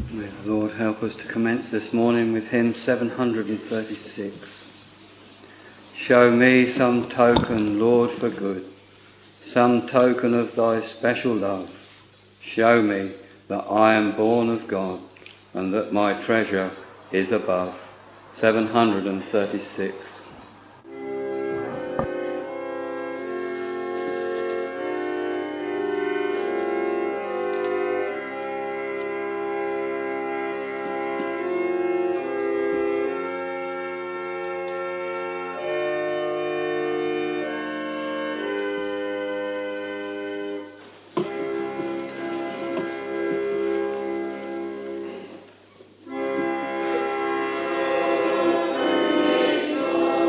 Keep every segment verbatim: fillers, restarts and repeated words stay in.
May the Lord help us to commence this morning with hymn seven hundred thirty-six. Show me some token, Lord, for good, some token of thy special love. Show me that I am born of God and that my treasure is above. seven hundred thirty-six. Oh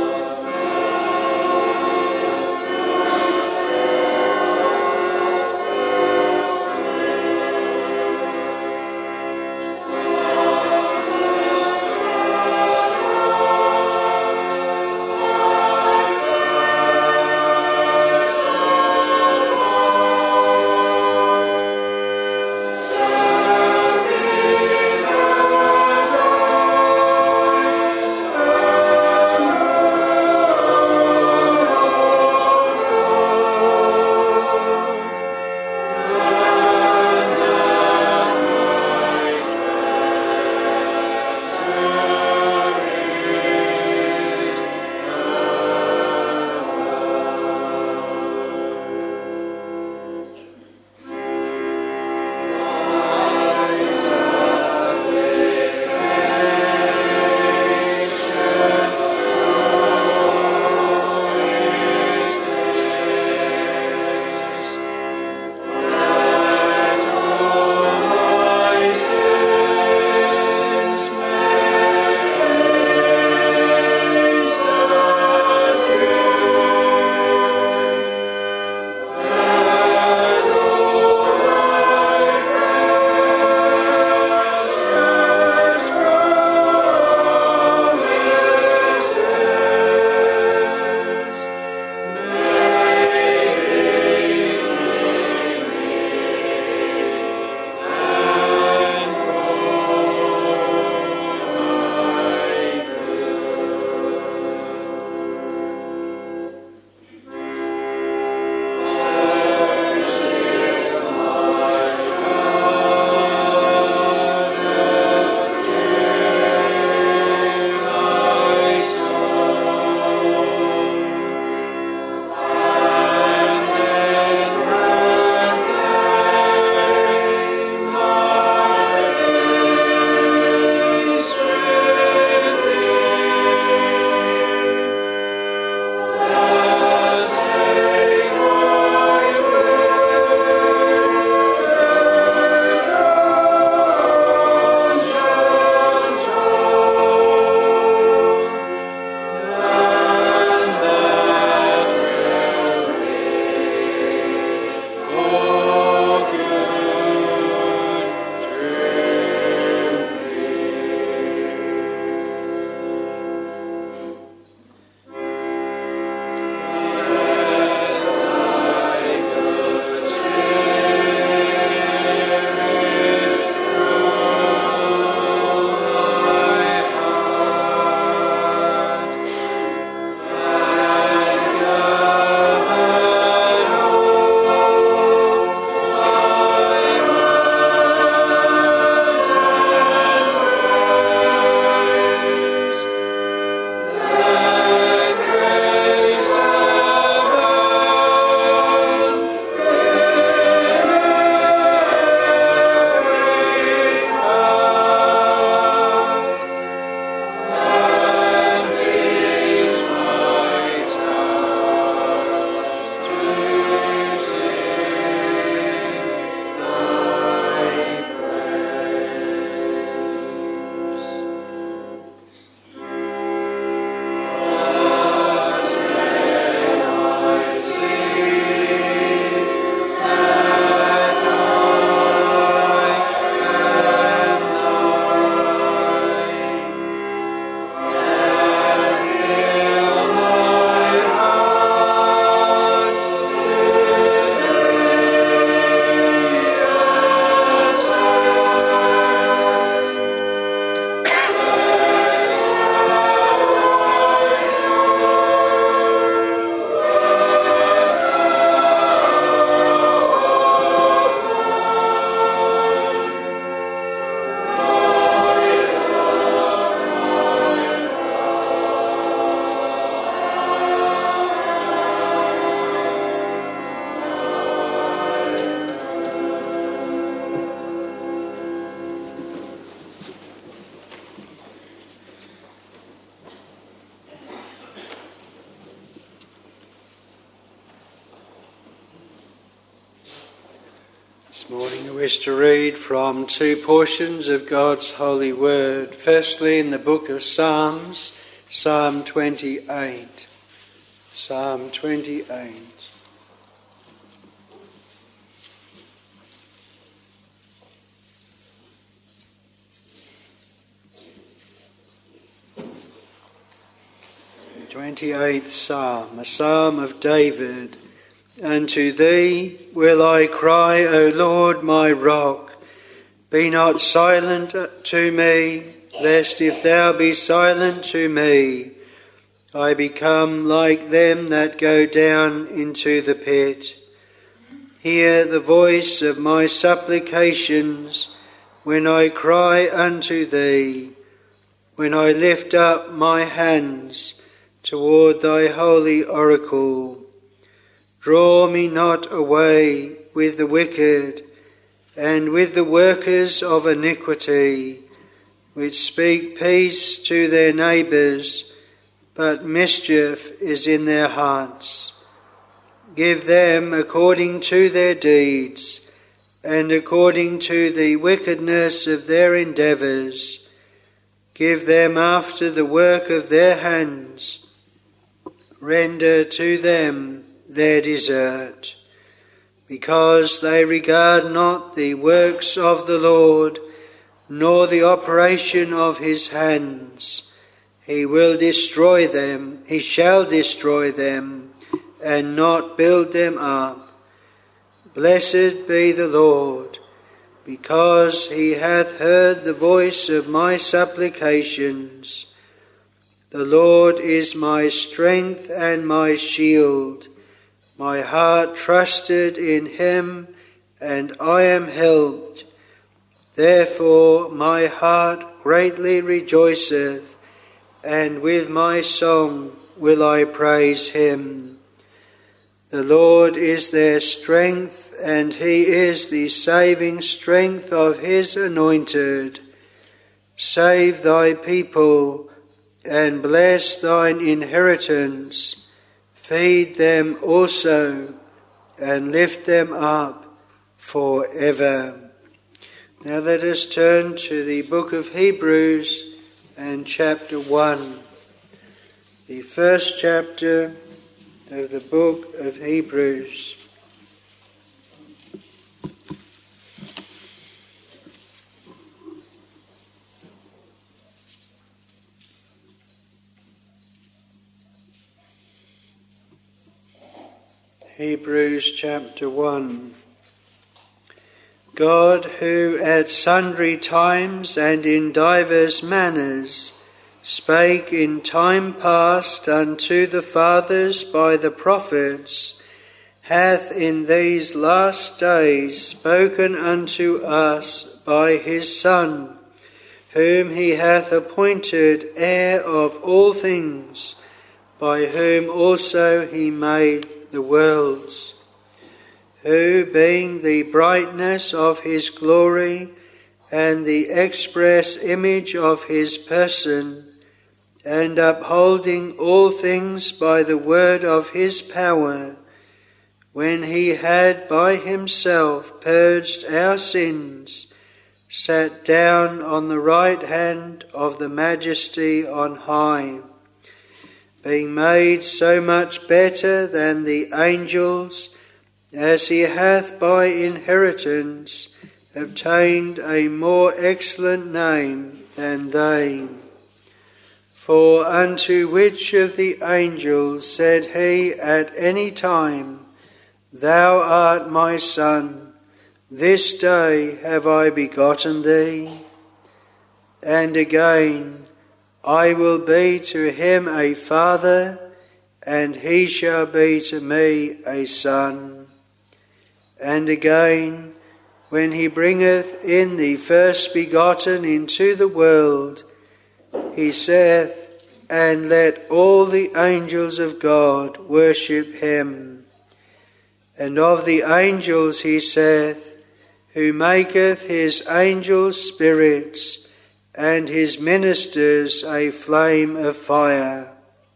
This morning I wish to read from two portions of God's holy word. Firstly, in the book of Psalms, Psalm twenty-eight. Psalm twenty-eight. twenty-eighth Psalm, a psalm of David. Unto thee will I cry, O Lord, my rock. Be not silent to me, lest if thou be silent to me, I become like them that go down into the pit. Hear the voice of my supplications when I cry unto thee, when I lift up my hands toward thy holy oracle. Draw me not away with the wicked and with the workers of iniquity, which speak peace to their neighbours, but mischief is in their hearts. Give them according to their deeds, and according to the wickedness of their endeavours. Give them after the work of their hands. Render to them their desert, because they regard not the works of the Lord, nor the operation of his hands. He will destroy them, he shall destroy them, and not build them up. Blessed be the Lord, because he hath heard the voice of my supplications. The Lord is my strength and my shield. My heart trusted in him, and I am helped. Therefore my heart greatly rejoiceth, and with my song will I praise him. The Lord is their strength, and he is the saving strength of his anointed. Save thy people, and bless thine inheritance. Feed them also, and lift them up forever. Now let us turn to the book of Hebrews and chapter one. The first chapter of the book of Hebrews. Hebrews chapter one. God, who at sundry times and in divers manners spake in time past unto the fathers by the prophets, hath in these last days spoken unto us by his Son, whom he hath appointed heir of all things, by whom also he made the worlds, who being the brightness of his glory and the express image of his person, and upholding all things by the word of his power, when he had by himself purged our sins, sat down on the right hand of the Majesty on high, being made so much better than the angels, as he hath by inheritance obtained a more excellent name than they. For unto which of the angels said he at any time, Thou art my Son, this day have I begotten thee? And again, I will be to him a father, and he shall be to me a son. And again, when he bringeth in the first begotten into the world, he saith, And let all the angels of God worship him. And of the angels he saith, Who maketh his angels spirits, and his ministers a flame of fire.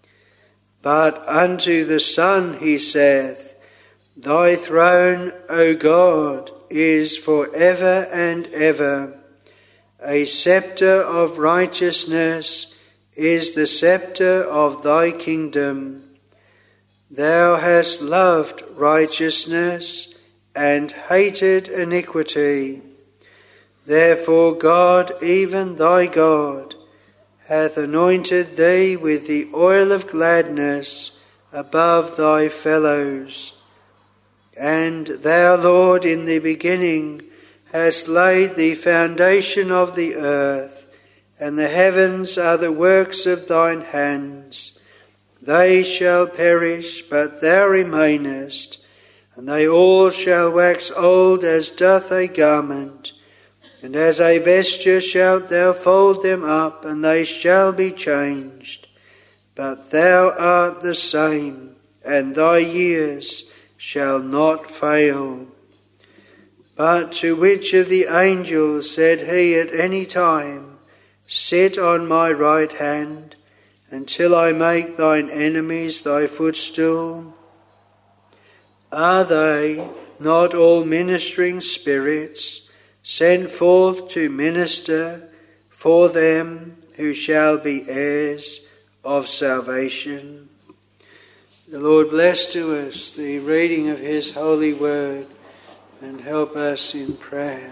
But unto the Son he saith, Thy throne, O God, is for ever and ever. A sceptre of righteousness is the sceptre of thy kingdom. Thou hast loved righteousness and hated iniquity. Therefore God, even thy God, hath anointed thee with the oil of gladness above thy fellows. And thou, Lord, in the beginning hast laid the foundation of the earth, and the heavens are the works of thine hands. They shall perish, but thou remainest, and they all shall wax old as doth a garment. And as a vesture shalt thou fold them up, and they shall be changed. But thou art the same, and thy years shall not fail. But to which of the angels said he at any time, Sit on my right hand, until I make thine enemies thy footstool? Are they not all ministering spirits, sent forth to minister for them who shall be heirs of salvation? The Lord bless to us the reading of his holy word, and help us in prayer.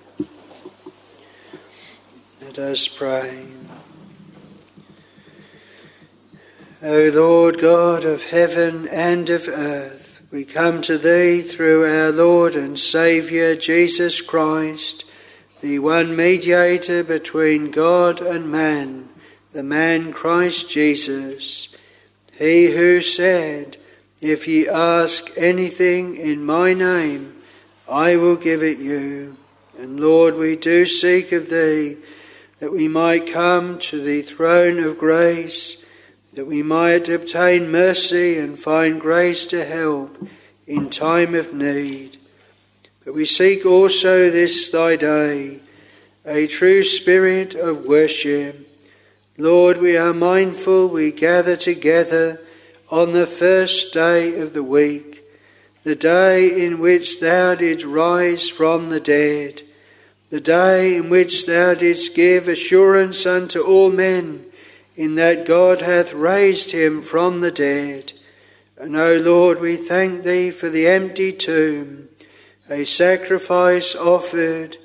Let us pray. O Lord God of heaven and of earth, we come to thee through our Lord and Saviour Jesus Christ, the one mediator between God and man, the man Christ Jesus. He who said, If ye ask anything in my name, I will give it you. And Lord, we do seek of thee that we might come to the throne of grace, that we might obtain mercy and find grace to help in time of need. But we seek also this thy day, a true spirit of worship. Lord, we are mindful we gather together on the first day of the week, the day in which thou didst rise from the dead, the day in which thou didst give assurance unto all men, in that God hath raised him from the dead. And, O Lord, we thank thee for the empty tomb, a sacrifice offered,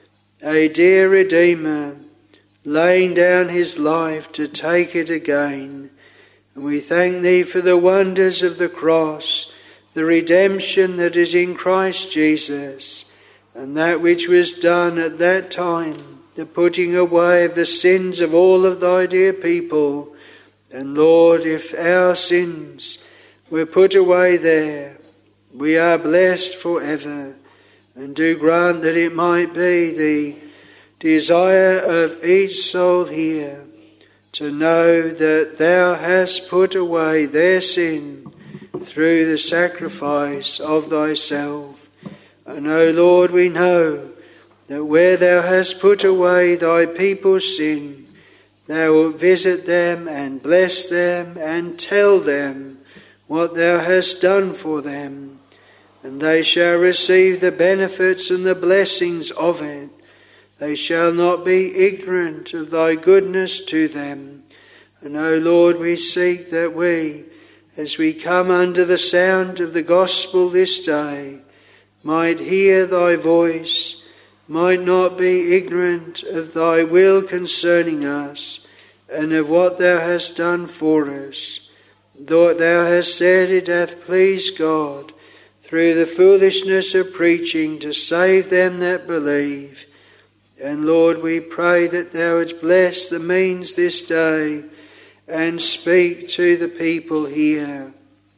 a dear Redeemer, laying down his life to take it again. And we thank thee for the wonders of the cross, the redemption that is in Christ Jesus, and that which was done at that time, the putting away of the sins of all of thy dear people. And Lord, if our sins were put away there, we are blessed forever. And do grant that it might be the desire of each soul here to know that thou hast put away their sin through the sacrifice of thyself. And, O Lord, we know that where thou hast put away thy people's sin, thou wilt visit them and bless them and tell them what thou hast done for them, and they shall receive the benefits and the blessings of it. They shall not be ignorant of thy goodness to them. And, O Lord, we seek that we, as we come under the sound of the gospel this day, might hear thy voice, might not be ignorant of thy will concerning us, and of what thou hast done for us. Though thou hast said it hath pleased God, through the foolishness of preaching, to save them that believe. And Lord, we pray that thou wouldst bless the means this day, and speak to the people here.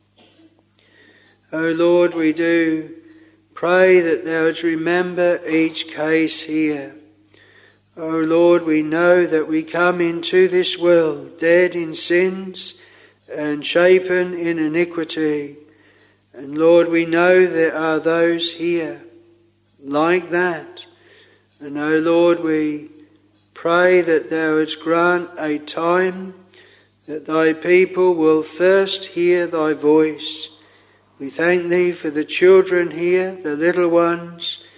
O Lord, we do pray that thou wouldst remember each case here. O Lord, we know that we come into this world dead in sins and shapen in iniquity. And Lord, we know there are those here like that. And O Lord, we pray that thou wouldst grant a time that thy people will first hear thy voice. We thank thee for the children here, the little ones,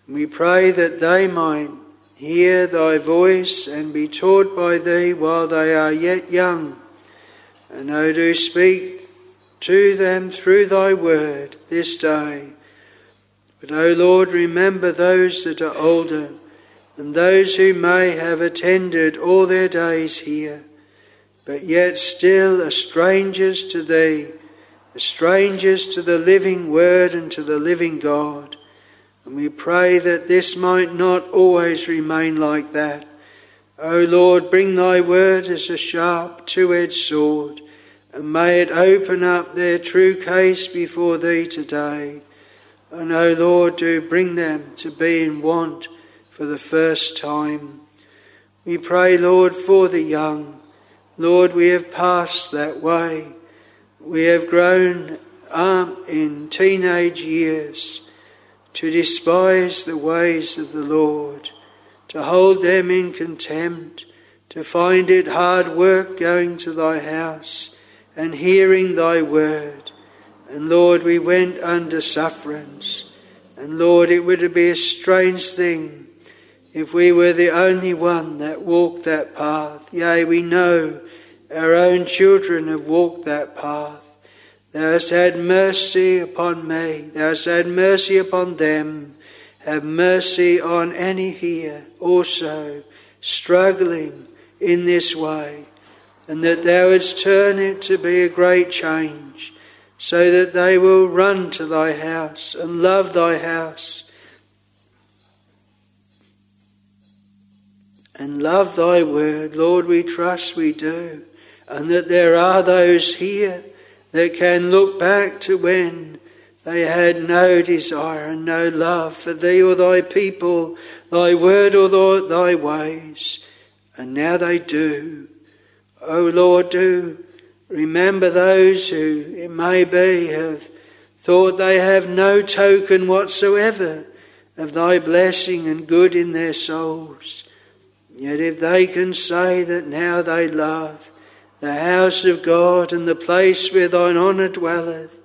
We pray that they might hear thy voice and be taught by thee while they are yet young. And O do speak to them through thy word this day. But O Lord, remember those that are older, and those who may have attended all their days here, but yet still are strangers to thee, are strangers to the living word and to the living God. And we pray that this might not always remain like that. O Lord, bring thy word as a sharp two-edged sword, and may it open up their true case before thee today. And O Lord, do bring them to be in want for the first time. We pray, Lord, for the young. Lord, we have passed that way. We have grown up in teenage years to despise the ways of the Lord, to hold them in contempt, to find it hard work going to thy house and hearing thy word. And Lord, we went under sufferance. And Lord, it would be a strange thing if we were the only one that walked that path. Yea, we know our own children have walked that path. Thou hast had mercy upon me. Thou hast had mercy upon them. Have mercy on any here also struggling in this way. And that thou wouldst turn it to be a great change, so that they will run to thy house and love thy house and love thy word. Lord, we trust we do. And that there are those here that can look back to when they had no desire and no love for thee or thy people, thy word or thy ways. And now they do. O Lord, do remember those who, it may be, have thought they have no token whatsoever of thy blessing and good in their souls. Yet if they can say that now they love the house of God and the place where thine honour dwelleth,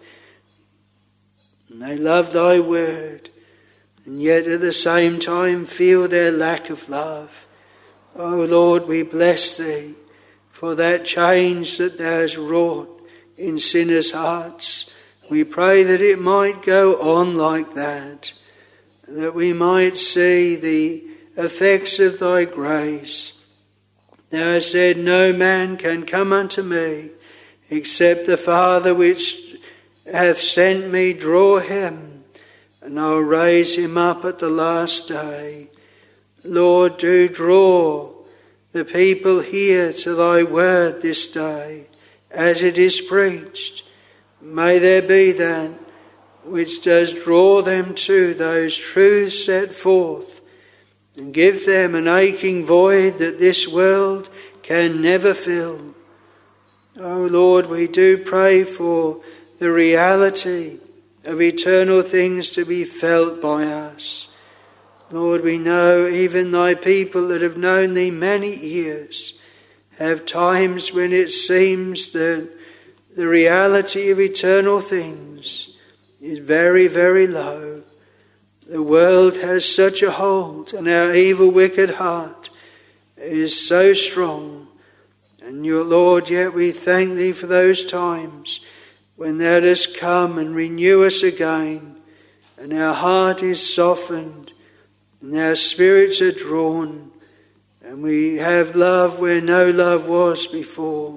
and they love thy word, and yet at the same time feel their lack of love, O Lord, we bless thee for that change that thou hast wrought in sinners' hearts. We pray that it might go on like that, that we might see the effects of thy grace. Thou hast said, no man can come unto me except the Father which hath sent me draw him, and I'll raise him up at the last day. Lord, do draw the people here to thy word this day as it is preached. May there be that which does draw them to those truths set forth, and give them an aching void that this world can never fill. O Lord, we do pray for the reality of eternal things to be felt by us. Lord, we know even thy people that have known thee many years have times when it seems that the reality of eternal things is very, very low. The world has such a hold, and our evil, wicked heart is so strong. And your Lord, yet we thank thee for those times when thou dost come and renew us again, and our heart is softened, and our spirits are drawn, and we have love where no love was before,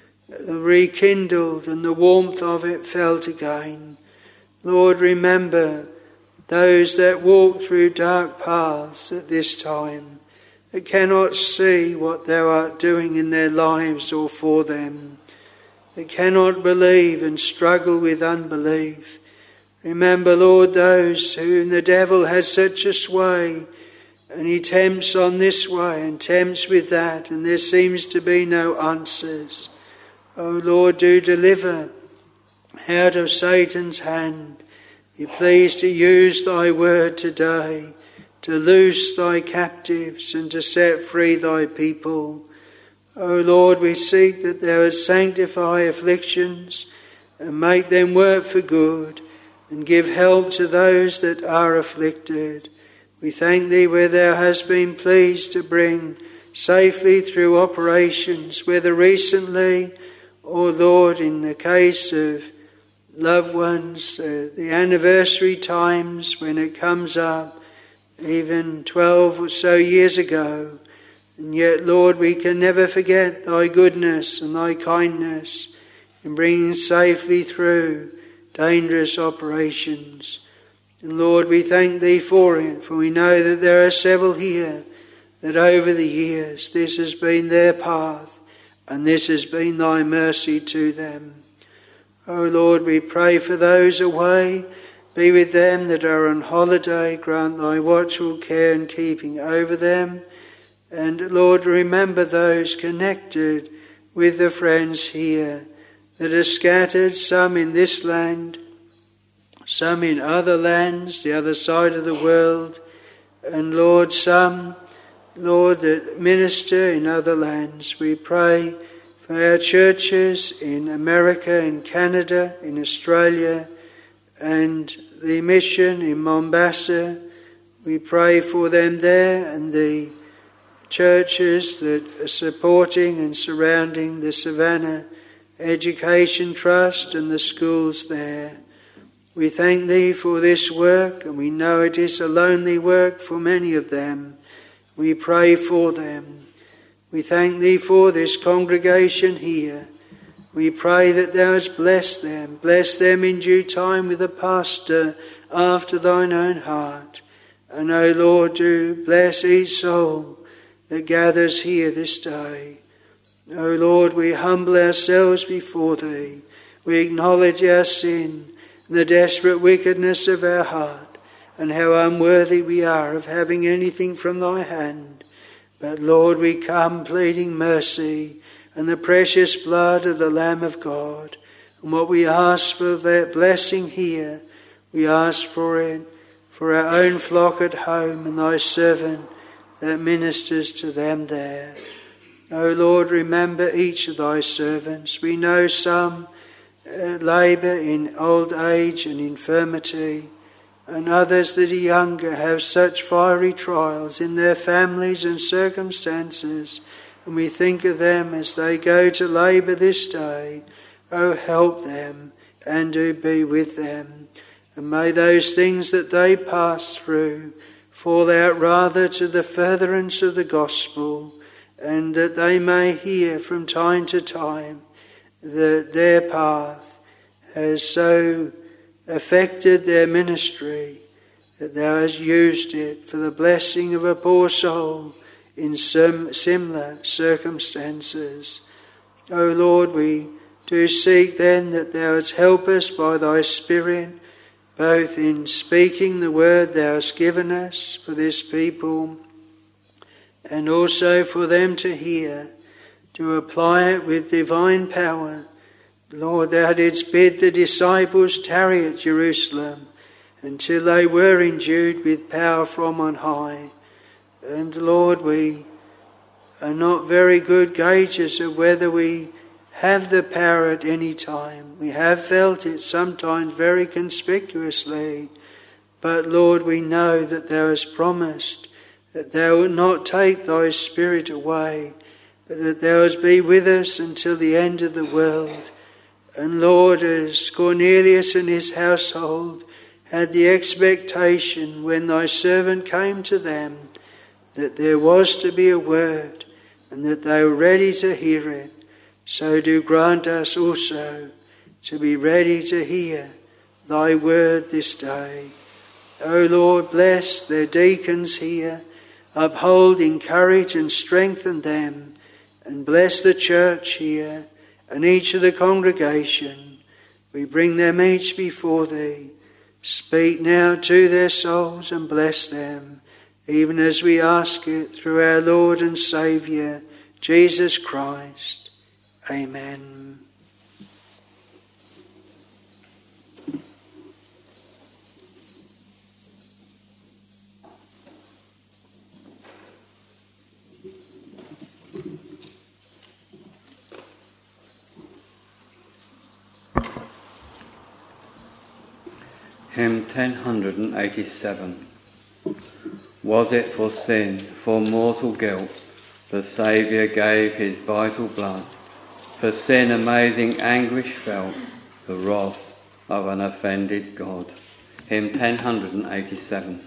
rekindled, and the warmth of it felt again. Lord, remember those that walk through dark paths at this time, that cannot see what thou art doing in their lives or for them, that cannot believe and struggle with unbelief. Remember, Lord, those whom the devil has such a sway, and he tempts on this way and tempts with that, and there seems to be no answers. O Lord, do deliver out of Satan's hand. Be pleased to use thy word today to loose thy captives and to set free thy people. O Lord, we seek that thou wouldst sanctify afflictions and make them work for good, and give help to those that are afflicted. We thank thee where thou hast been pleased to bring safely through operations, whether recently or, Lord, in the case of loved ones, uh, the anniversary times when it comes up, even twelve or so years ago. And yet, Lord, we can never forget thy goodness and thy kindness in bringing safely through dangerous operations. And Lord, we thank thee for it, for we know that there are several here that over the years this has been their path and this has been thy mercy to them. O Lord, we pray for those away. Be with them that are on holiday. Grant thy watchful care and keeping over them. And Lord, remember those connected with the friends here that are scattered, some in this land, some in other lands, the other side of the world. And Lord, some, Lord, that minister in other lands. We pray for our churches in America, in Canada, in Australia, and the mission in Mombasa. We pray for them there and the churches that are supporting and surrounding the Savannah Education Trust and the schools there. We thank thee for this work, and we know it is a lonely work for many of them. We pray for them. We thank thee for this congregation here. We pray that thou hast blessed them. Bless them in due time with a pastor after thine own heart. And, O Lord, do bless each soul that gathers here this day. O Lord, we humble ourselves before thee. We acknowledge our sin and the desperate wickedness of our heart, and how unworthy we are of having anything from thy hand. But Lord, we come pleading mercy and the precious blood of the Lamb of God. And what we ask for that blessing here, we ask for it for our own flock at home and thy servant that ministers to them there. O Lord, remember each of thy servants. We know some uh, labour in old age and infirmity, and others that are younger have such fiery trials in their families and circumstances. And we think of them as they go to labour this day. Oh, help them and do be with them. And may those things that they pass through fall out rather to the furtherance of the gospel, and that they may hear from time to time that their path has so affected their ministry that thou hast used it for the blessing of a poor soul in some similar circumstances. O Lord, we do seek then that thou hast help us by thy Spirit, both in speaking the word thou hast given us for this people, and also for them to hear, to apply it with divine power. Lord, thou didst bid the disciples tarry at Jerusalem until they were endued with power from on high. And Lord, we are not very good gauges of whether we have the power at any time. We have felt it sometimes very conspicuously. But Lord, we know that thou hast promised that thou wilt not take thy Spirit away, but that thou wilt be with us until the end of the world. And Lord, as Cornelius and his household had the expectation when thy servant came to them that there was to be a word and that they were ready to hear it, so do grant us also to be ready to hear thy word this day. O Lord, bless their deacons here, uphold, encourage and strengthen them, and bless the church here and each of the congregation. We bring them each before thee. Speak now to their souls and bless them, even as we ask it through our Lord and Saviour, Jesus Christ. Amen. Hymn ten eighty-seven. Was it for sin, for mortal guilt, the Saviour gave his vital blood? For sin amazing anguish felt, the wrath of an offended God. Hymn ten eighty-seven.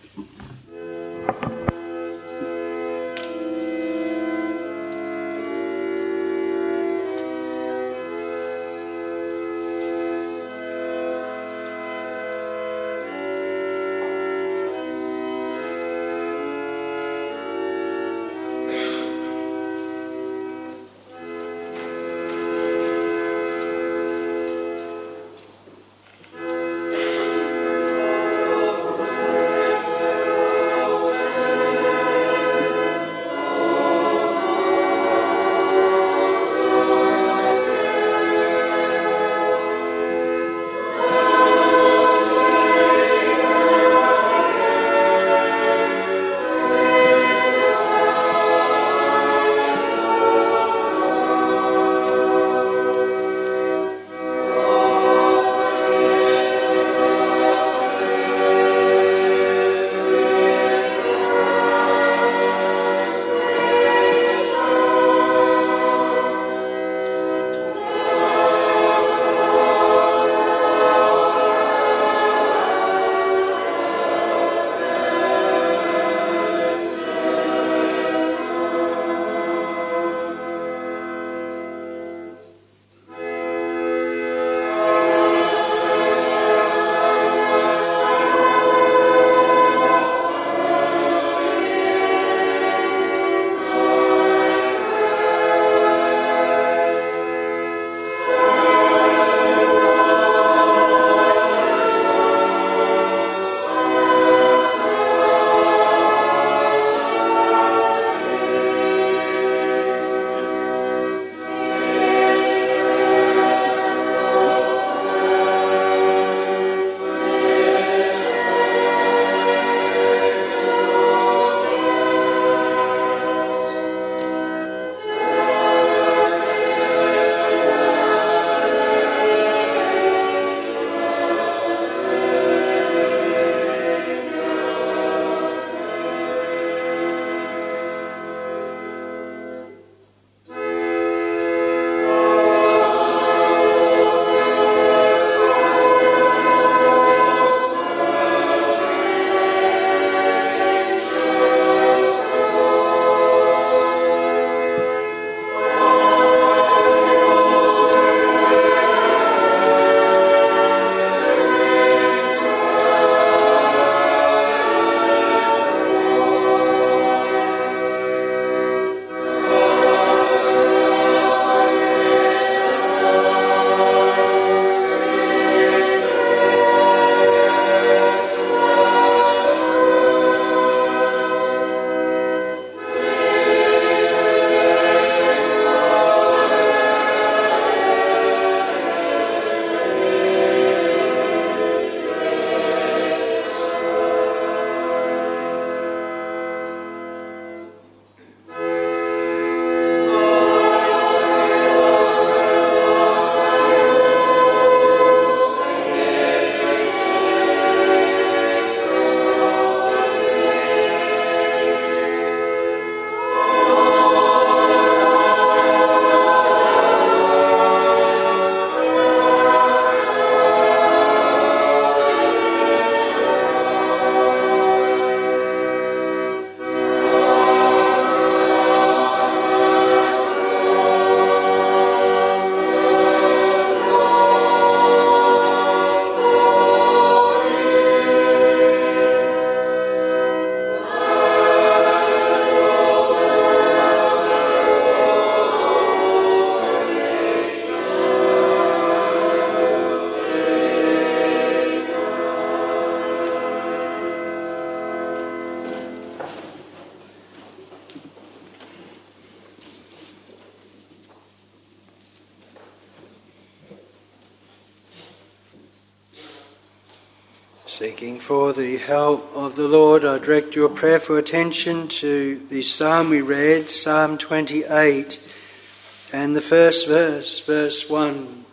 Seeking for the help of the Lord, I direct your prayerful attention to the psalm we read, Psalm twenty-eight, and the first verse, verse one.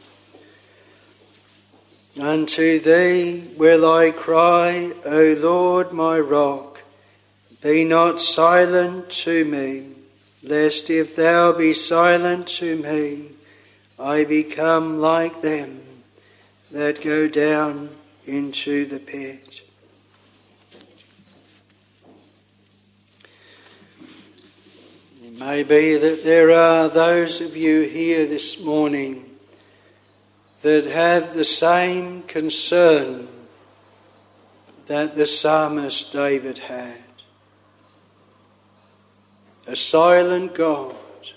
Unto thee will I cry, O Lord my rock, Be not silent to me, lest if thou be silent to me, I become like them that go down into the pit. It may be that there are those of you here this morning that have the same concern that the psalmist David had. A silent God,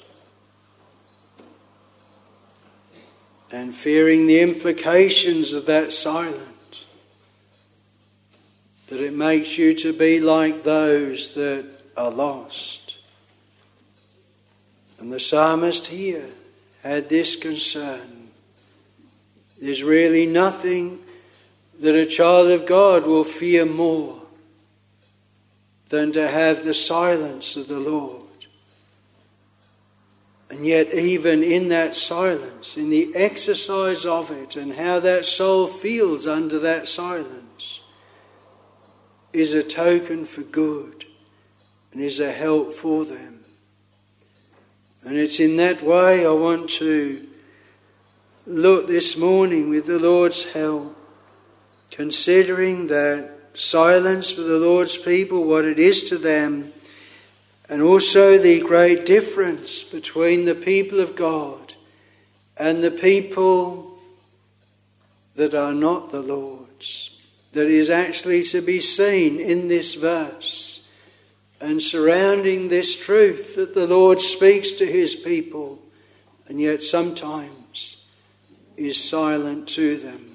and fearing the implications of that silence, that it makes you to be like those that are lost. And the psalmist here had this concern. There's really nothing that a child of God will fear more than to have the silence of the Lord. And yet even in that silence, in the exercise of it, and how that soul feels under that silence, is a token for good and is a help for them. And it's in that way I want to look this morning with the Lord's help, considering that silence for the Lord's people, what it is to them, and also the great difference between the people of God and the people that are not the Lord's, that is actually to be seen in this verse, and surrounding this truth that the Lord speaks to his people and yet sometimes is silent to them.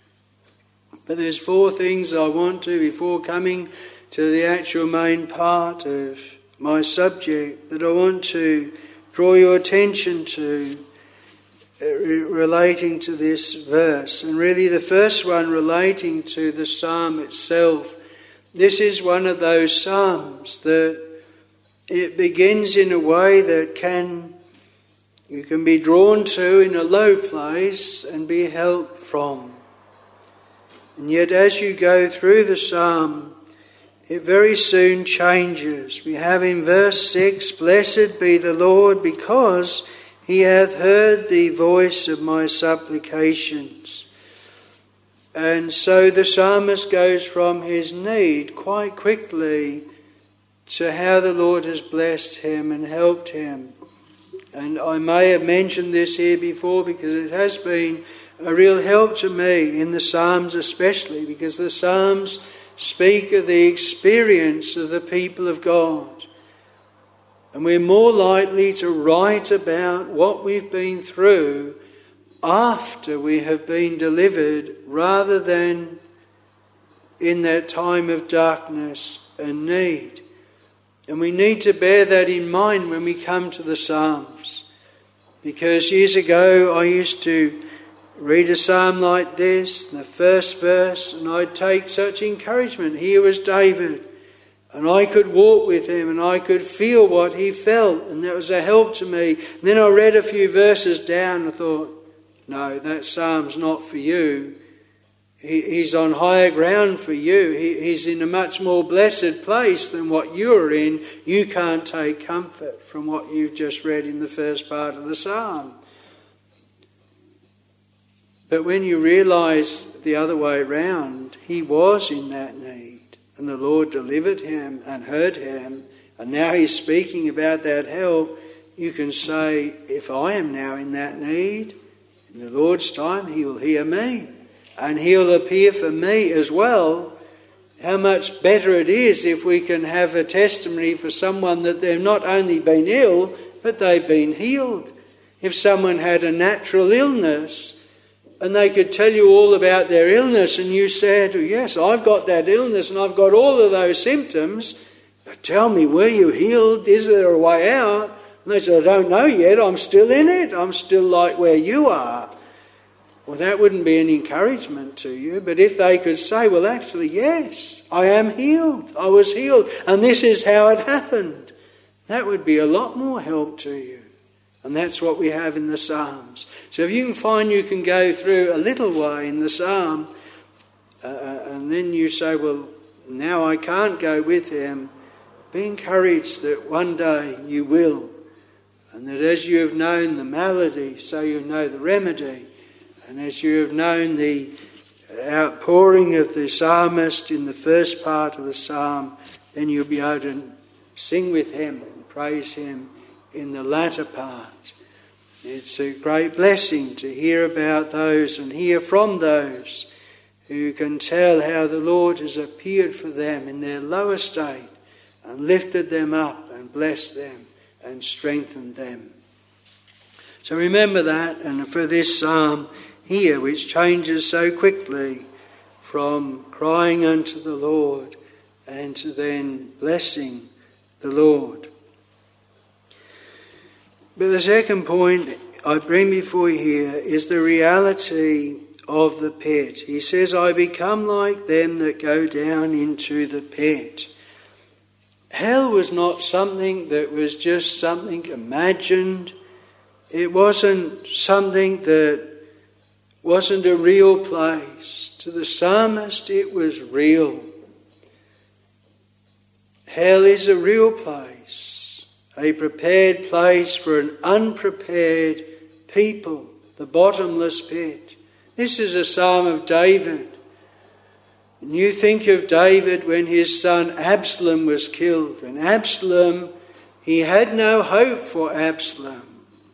But there's four things I want to, before coming to the actual main part of my subject, that I want to draw your attention to uh, relating to this verse. And really the first one relating to the psalm itself. This is one of those psalms that it begins in a way that can you can be drawn to in a low place and be helped from. And yet as you go through the psalm, it very soon changes. We have in verse six, "Blessed be the Lord, because he hath heard the voice of my supplications." And so the psalmist goes from his need quite quickly to how the Lord has blessed him and helped him. And I may have mentioned this here before because it has been a real help to me in the Psalms especially, because the Psalms speak of the experience of the people of God. And we're more likely to write about what we've been through after we have been delivered rather than in that time of darkness and need. And we need to bear that in mind when we come to the Psalms. Because years ago I used to read a psalm like this, the first verse, and I'd take such encouragement. Here was David, and I could walk with him, and I could feel what he felt, and that was a help to me. And then I read a few verses down and thought, no, that psalm's not for you. He, he's on higher ground for you. He, he's in a much more blessed place than what you're in. You can't take comfort from what you've just read in the first part of the psalm. But when you realise the other way round, he was in that need, and the Lord delivered him and heard him, and now he's speaking about that help, you can say, if I am now in that need, in the Lord's time, he will hear me, and he'll appear for me as well. How much better it is if we can have a testimony for someone that they've not only been ill, but they've been healed. If someone had a natural illness, and they could tell you all about their illness, and you said, oh, yes, I've got that illness and I've got all of those symptoms, but tell me, were you healed? Is there a way out? And they said, I don't know yet, I'm still in it, I'm still like where you are. Well, that wouldn't be an encouragement to you, but if they could say, well, actually, yes, I am healed, I was healed, and this is how it happened, that would be a lot more help to you. And that's what we have in the Psalms. So if you can find you can go through a little way in the Psalm, uh, and then you say, well, now I can't go with him, Be encouraged that one day you will, and that as you have known the malady, so you know the remedy, and as you have known the outpouring of the psalmist in the first part of the psalm, then you'll be able to sing with him and praise him in the latter part. It's a great blessing to hear about those and hear from those who can tell how the Lord has appeared for them in their low estate and lifted them up and blessed them and strengthened them. So remember that, and for this psalm here, which changes so quickly from crying unto the Lord and to then blessing the Lord. But the second point I bring before you here is the reality of the pit. He says, I become like them that go down into the pit. Hell was not something that was just something imagined. It wasn't something that wasn't a real place. To the psalmist, it was real. Hell is a real place, a prepared place for an unprepared people, the bottomless pit. This is a psalm of David. And you think of David when his son Absalom was killed. And Absalom, he had no hope for Absalom.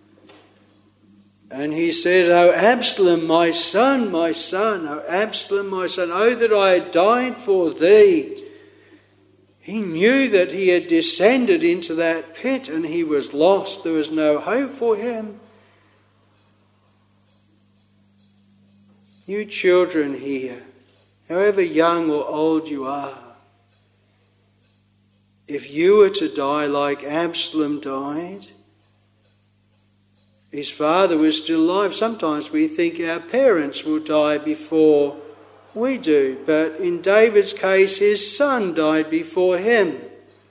And he says, O Absalom, my son, my son, O Absalom, my son, oh that I had died for thee. He knew that he had descended into that pit and he was lost. There was no hope for him. You children here, however young or old you are, if you were to die like Absalom died, his father was still alive. Sometimes we think our parents will die before we do, but in David's case, his son died before him.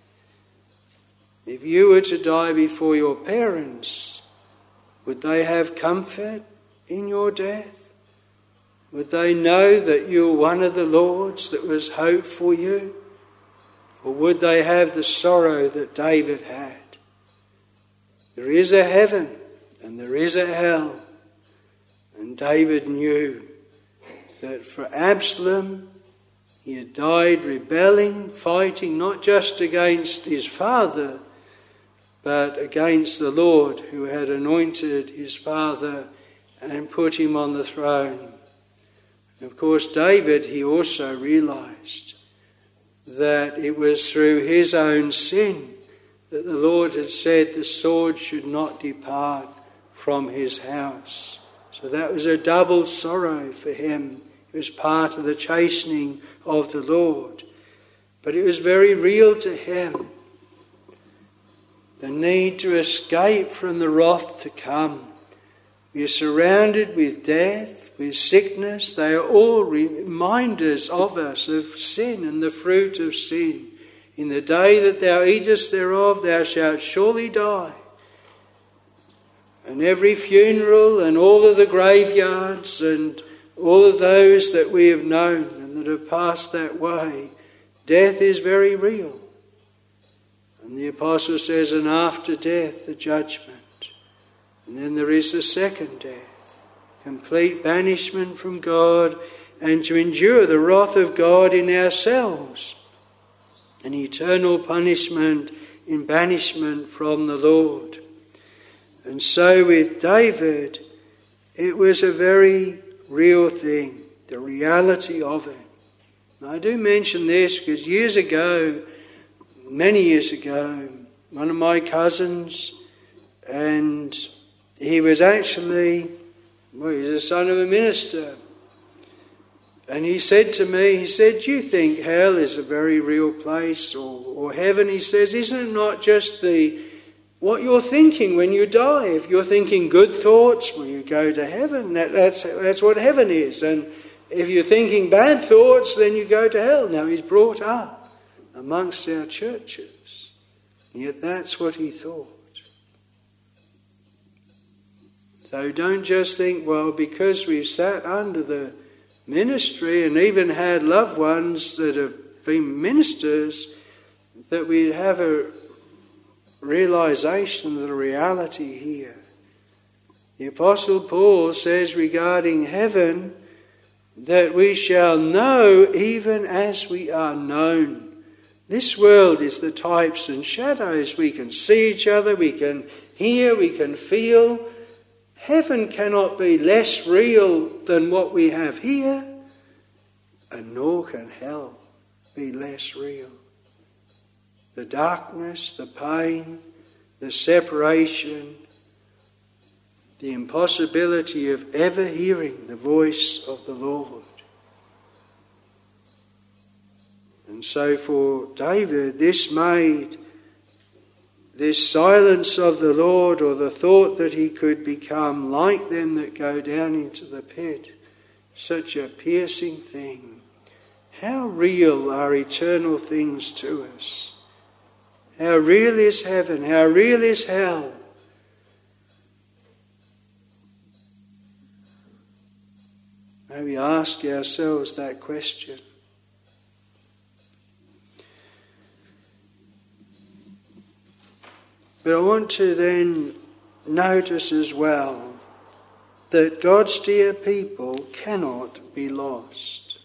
If you were to die before your parents, would they have comfort in your death? Would they know that you were one of the Lord's, that was hope for you? Or would they have the sorrow that David had? There is a heaven and there is a hell. And David knew that for Absalom, he had died rebelling, fighting not just against his father, but against the Lord who had anointed his father and put him on the throne. And of course, David, he also realized that it was through his own sin that the Lord had said the sword should not depart from his house. So that was a double sorrow for him. It was part of the chastening of the Lord. But it was very real to him. The need to escape from the wrath to come. We are surrounded with death, with sickness. They are all reminders of us of sin and the fruit of sin. In the day that thou eatest thereof, thou shalt surely die. And every funeral and all of the graveyards and all of those that we have known and that have passed that way, death is very real. And the apostle says, and after death, the judgment. And then there is the second death, complete banishment from God and to endure the wrath of God in ourselves. An eternal punishment in banishment from the Lord. And so with David, it was a very real thing, the reality of it. And I do mention this because years ago, many years ago, one of my cousins, and he was actually, well, he was the son of a minister. And he said to me, he said, do you think hell is a very real place or, or heaven? He says, isn't it not just the what you're thinking when you die? If you're thinking good thoughts, well, you go to heaven. That, that's, that's what heaven is. And if you're thinking bad thoughts, then you go to hell. Now, he's brought up amongst our churches. And yet that's what he thought. So don't just think, well, because we've sat under the ministry and even had loved ones that have been ministers, that we'd have a realization of the reality here. The Apostle Paul says regarding heaven that we shall know even as we are known. This world is the types and shadows. We can see each other, we can hear, we can feel. Heaven cannot be less real than what we have here, and nor can hell be less real. The darkness, the pain, the separation, the impossibility of ever hearing the voice of the Lord. And so for David, this made this silence of the Lord, or the thought that he could become like them that go down into the pit, such a piercing thing. How real are eternal things to us? How real is heaven? How real is hell? May we ask ourselves that question. But I want to then notice as well that God's dear people cannot be lost.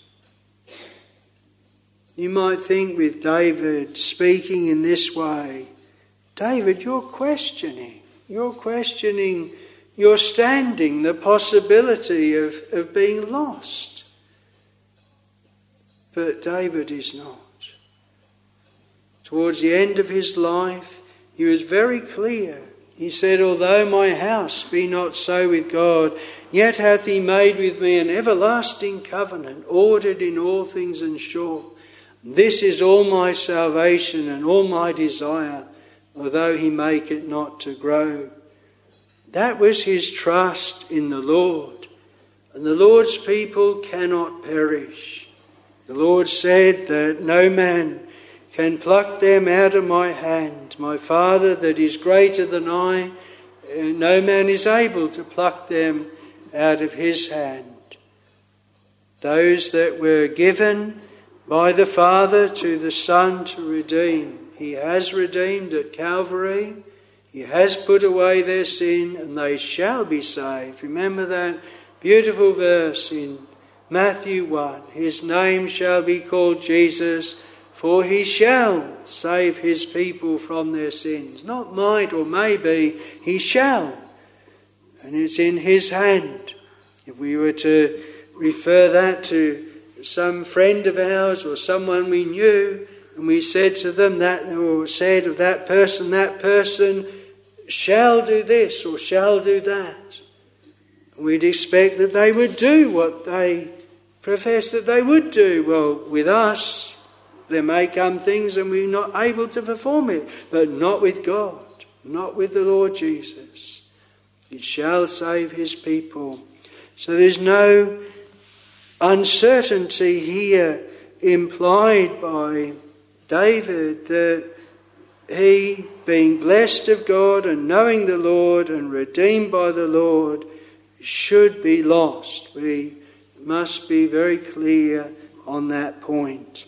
You might think with David speaking in this way, David, you're questioning. You're questioning your standing, the possibility of, of being lost. But David is not. Towards the end of his life, he was very clear. He said, although my house be not so with God, yet hath he made with me an everlasting covenant, ordered in all things and sure. This is all my salvation and all my desire, although he make it not to grow. That was his trust in the Lord. And the Lord's people cannot perish. The Lord said that no man can pluck them out of my hand. My Father that is greater than I, no man is able to pluck them out of his hand. Those that were given by the Father to the Son to redeem, he has redeemed at Calvary. He has put away their sin, and they shall be saved. Remember that beautiful verse in Matthew one. His name shall be called Jesus, for he shall save his people from their sins. Not might or maybe, he shall. And it's in his hand. If we were to refer that to some friend of ours or someone we knew, and we said to them that, or said of that person, that person shall do this or shall do that, we'd expect that they would do what they profess that they would do. Well, with us, there may come things and we're not able to perform it, but not with God, not with the Lord Jesus. He shall save his people. So there's no uncertainty here implied by David that he, being blessed of God and knowing the Lord and redeemed by the Lord, should be lost. We must be very clear on that point.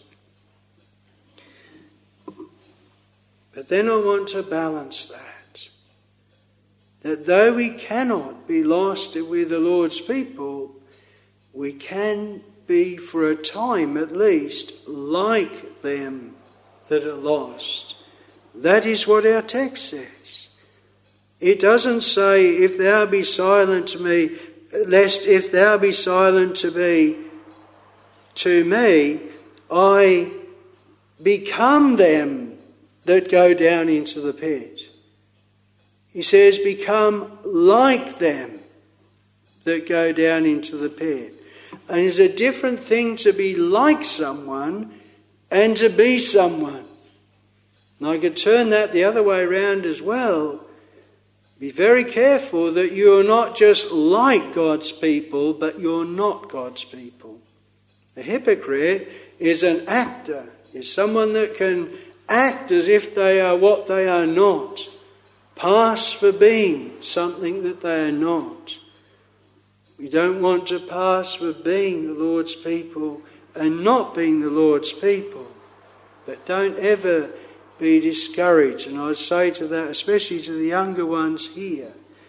But then I want to balance that. That though we cannot be lost with the Lord's people, we can be, for a time at least, like them that are lost. That is what our text says. It doesn't say, if thou be silent to me, lest if thou be silent to me, to me, I become them that go down into the pit. He says, become like them that go down into the pit. And it's a different thing to be like someone and to be someone. And I could turn that the other way around as well. Be very careful that you're not just like God's people, but you're not God's people. A hypocrite is an actor, is someone that can act as if they are what they are not, pass for being something that they are not. We don't want to pass for being the Lord's people and not being the Lord's people. But don't ever be discouraged. And I'd say to that, especially to the younger ones here,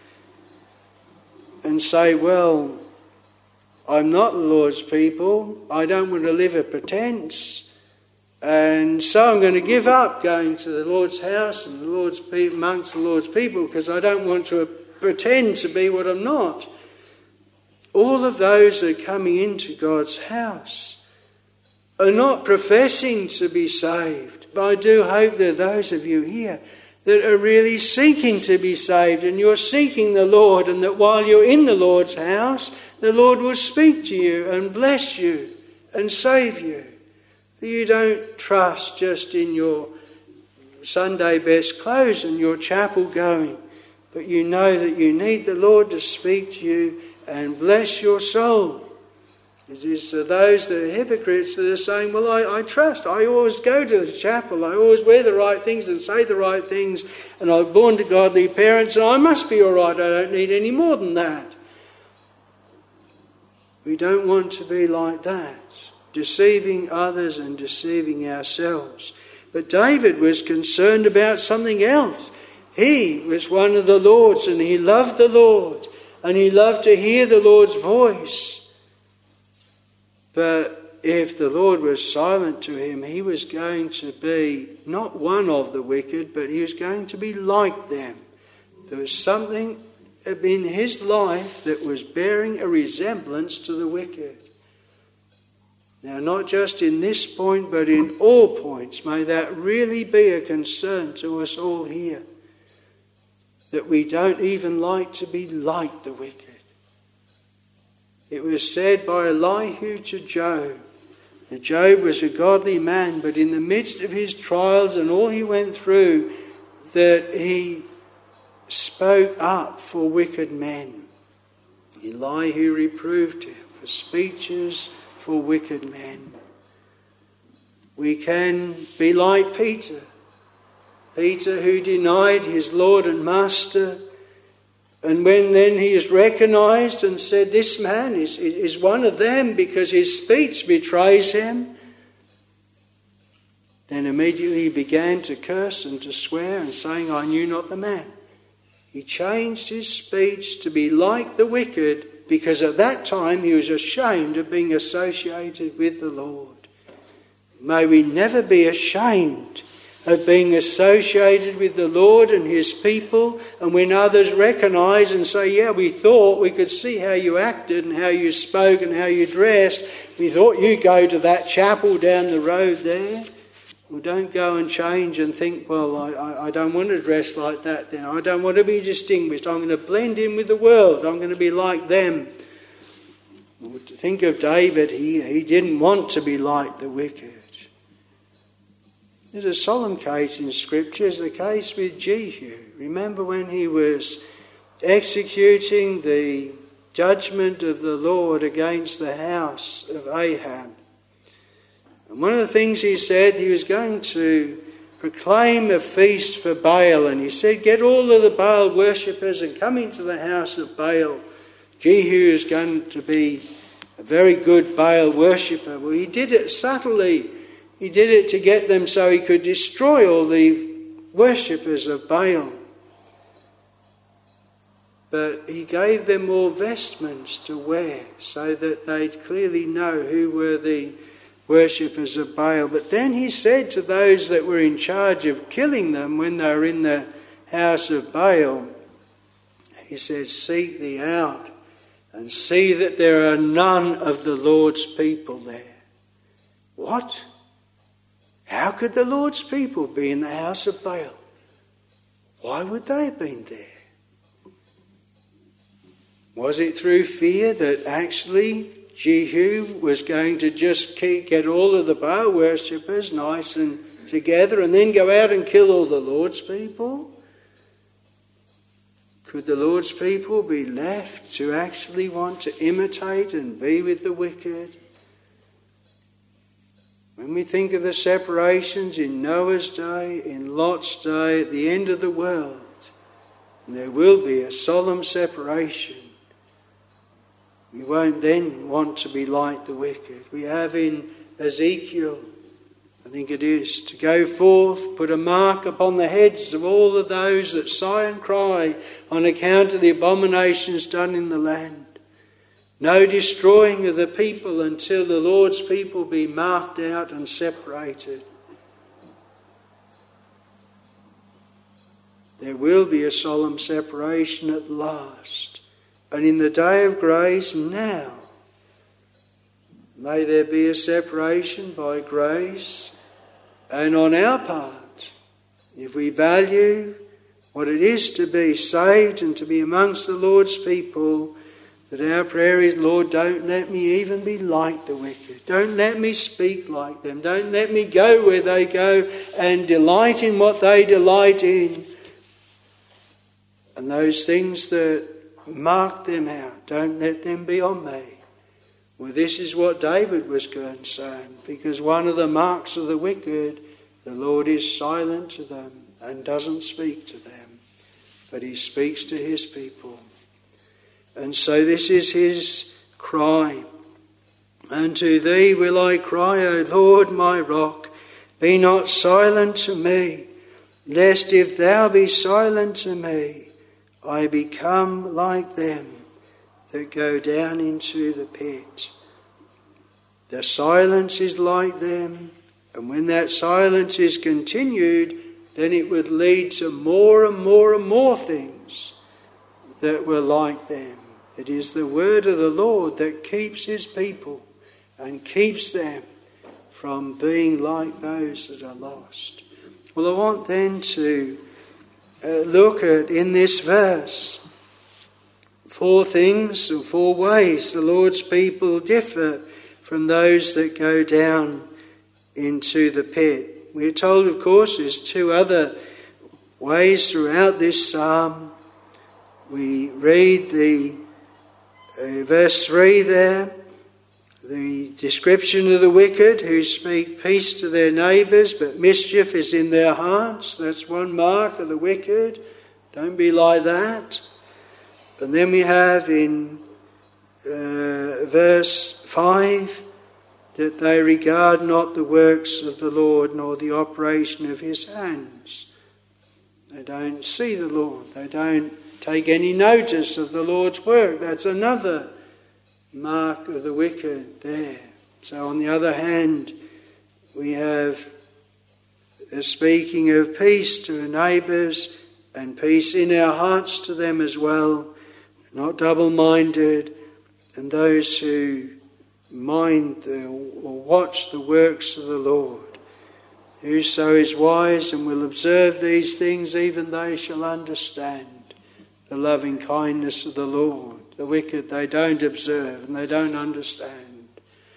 and say, well, I'm not the Lord's people. I don't want to live a pretense. And so I'm going to give up going to the Lord's house and the Lord's pe- amongst the Lord's people because I don't want to pretend to be what I'm not. All of those that are coming into God's house are not professing to be saved. But I do hope there are those of you here that are really seeking to be saved, and you're seeking the Lord, and that while you're in the Lord's house, the Lord will speak to you and bless you and save you. That you don't trust just in your Sunday best clothes and your chapel going, but you know that you need the Lord to speak to you and bless your soul. It is to those that are hypocrites that are saying, well, I, I trust. I always go to the chapel. I always wear the right things and say the right things. And I'm born to godly parents and I must be all right. I don't need any more than that. We don't want to be like that, deceiving others and deceiving ourselves. But David was concerned about something else. He was one of the Lord's and he loved the Lord and he loved to hear the Lord's voice. But if the Lord was silent to him, he was going to be not one of the wicked, but he was going to be like them. There was something in his life that was bearing a resemblance to the wicked. Now, not just in this point, but in all points, may that really be a concern to us all here. That we don't even like to be like the wicked. It was said by Elihu to Job, that Job was a godly man, but in the midst of his trials and all he went through, that he spoke up for wicked men. Elihu reproved him for speeches for wicked men. We can be like Peter. Peter who denied his Lord and Master. And when then he is recognised and said, this man is, is one of them because his speech betrays him, then immediately he began to curse and to swear and saying, I knew not the man. He changed his speech to be like the wicked because at that time he was ashamed of being associated with the Lord. May we never be ashamed of being associated with the Lord and his people, and when others recognise and say, yeah, we thought we could see how you acted and how you spoke and how you dressed. We thought you go to that chapel down the road there. Well, don't go and change and think, well, I, I, I don't want to dress like that then. I don't want to be distinguished. I'm going to blend in with the world. I'm going to be like them. Well, to think of David, he, he didn't want to be like the wicked. There's a solemn case in Scripture, it's the case with Jehu. Remember when he was executing the judgment of the Lord against the house of Ahab. And one of the things he said, he was going to proclaim a feast for Baal. And he said, get all of the Baal worshippers and come into the house of Baal. Jehu is going to be a very good Baal worshipper. Well, he did it subtly. He did it to get them so he could destroy all the worshippers of Baal. But he gave them all vestments to wear so that they'd clearly know who were the worshippers of Baal. But then he said to those that were in charge of killing them when they were in the house of Baal, he said, seek thee out and see that there are none of the Lord's people there. What? How could the Lord's people be in the house of Baal? Why would they have been there? Was it through fear that actually Jehu was going to just keep, get all of the Baal worshippers nice and together and then go out and kill all the Lord's people? Could the Lord's people be left to actually want to imitate and be with the wicked? When we think of the separations in Noah's day, in Lot's day, at the end of the world, there will be a solemn separation. We won't then want to be like the wicked. We have in Ezekiel I think it is, to go forth, put a mark upon the heads of all of those that sigh and cry on account of the abominations done in the land. No destroying of the people until the Lord's people be marked out and separated. There will be a solemn separation at last. And in the day of grace now, may there be a separation by grace and on our part. If we value what it is to be saved and to be amongst the Lord's people, that our prayer is, Lord, don't let me even be like the wicked. Don't let me speak like them. Don't let me go where they go and delight in what they delight in. And those things that mark them out, don't let them be on me. Well, this is what David was concerned, because one of the marks of the wicked, the Lord is silent to them and doesn't speak to them, but he speaks to his people. And so this is his cry. Unto thee will I cry, O Lord, my rock, be not silent to me, lest if thou be silent to me, I become like them that go down into the pit. The silence is like them, and when that silence is continued, then it would lead to more and more and more things that were like them. It is the word of the Lord that keeps his people and keeps them from being like those that are lost. Well, I want then to uh, look at, in this verse, four things or four ways the Lord's people differ from those that go down into the pit. We're told, of course, there's two other ways throughout this psalm. We read the uh, verse three there, the description of the wicked who speak peace to their neighbours, but mischief is in their hearts. That's one mark of the wicked. Don't be like that. And then we have in uh, verse five that they regard not the works of the Lord nor the operation of his hands. They don't see the Lord. They don't take any notice of the Lord's work. That's another mark of the wicked there. So on the other hand, we have a speaking of peace to our neighbours and peace in our hearts to them as well, not double-minded, and those who mind the, or watch the works of the Lord. Whoso is wise and will observe these things, even they shall understand the loving kindness of the Lord. The wicked they don't observe and they don't understand.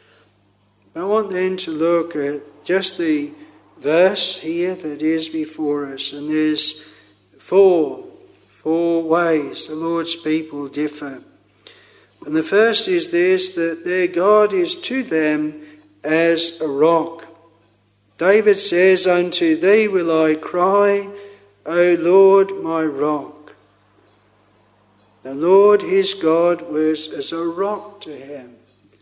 I want then to look at just the verse here that is before us, and there's four, four ways the Lord's people differ. And the first is this, that their God is to them as a rock. David says, unto thee will I cry, O Lord, my rock. The Lord his God was as a rock to him.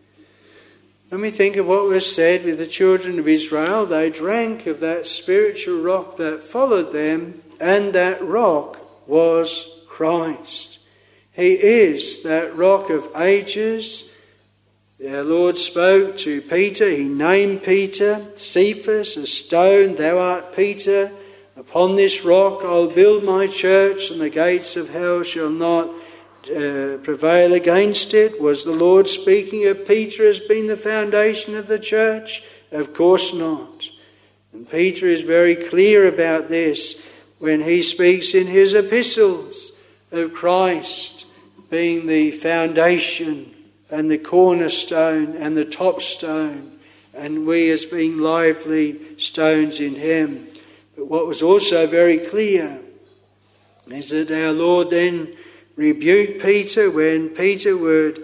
Let me think of what was said with the children of Israel. They drank of that spiritual rock that followed them, and that rock was Christ. He is that rock of ages. Our Lord spoke to Peter. He named Peter, Cephas, a stone. Thou art Peter. Upon this rock I'll build my church, and the gates of hell shall not uh, prevail against it. Was the Lord speaking of Peter as being the foundation of the church? Of course not. And Peter is very clear about this when he speaks in his epistles of Christ being the foundation and the cornerstone and the top stone, and we as being lively stones in him. But what was also very clear is that our Lord then rebuked Peter when Peter would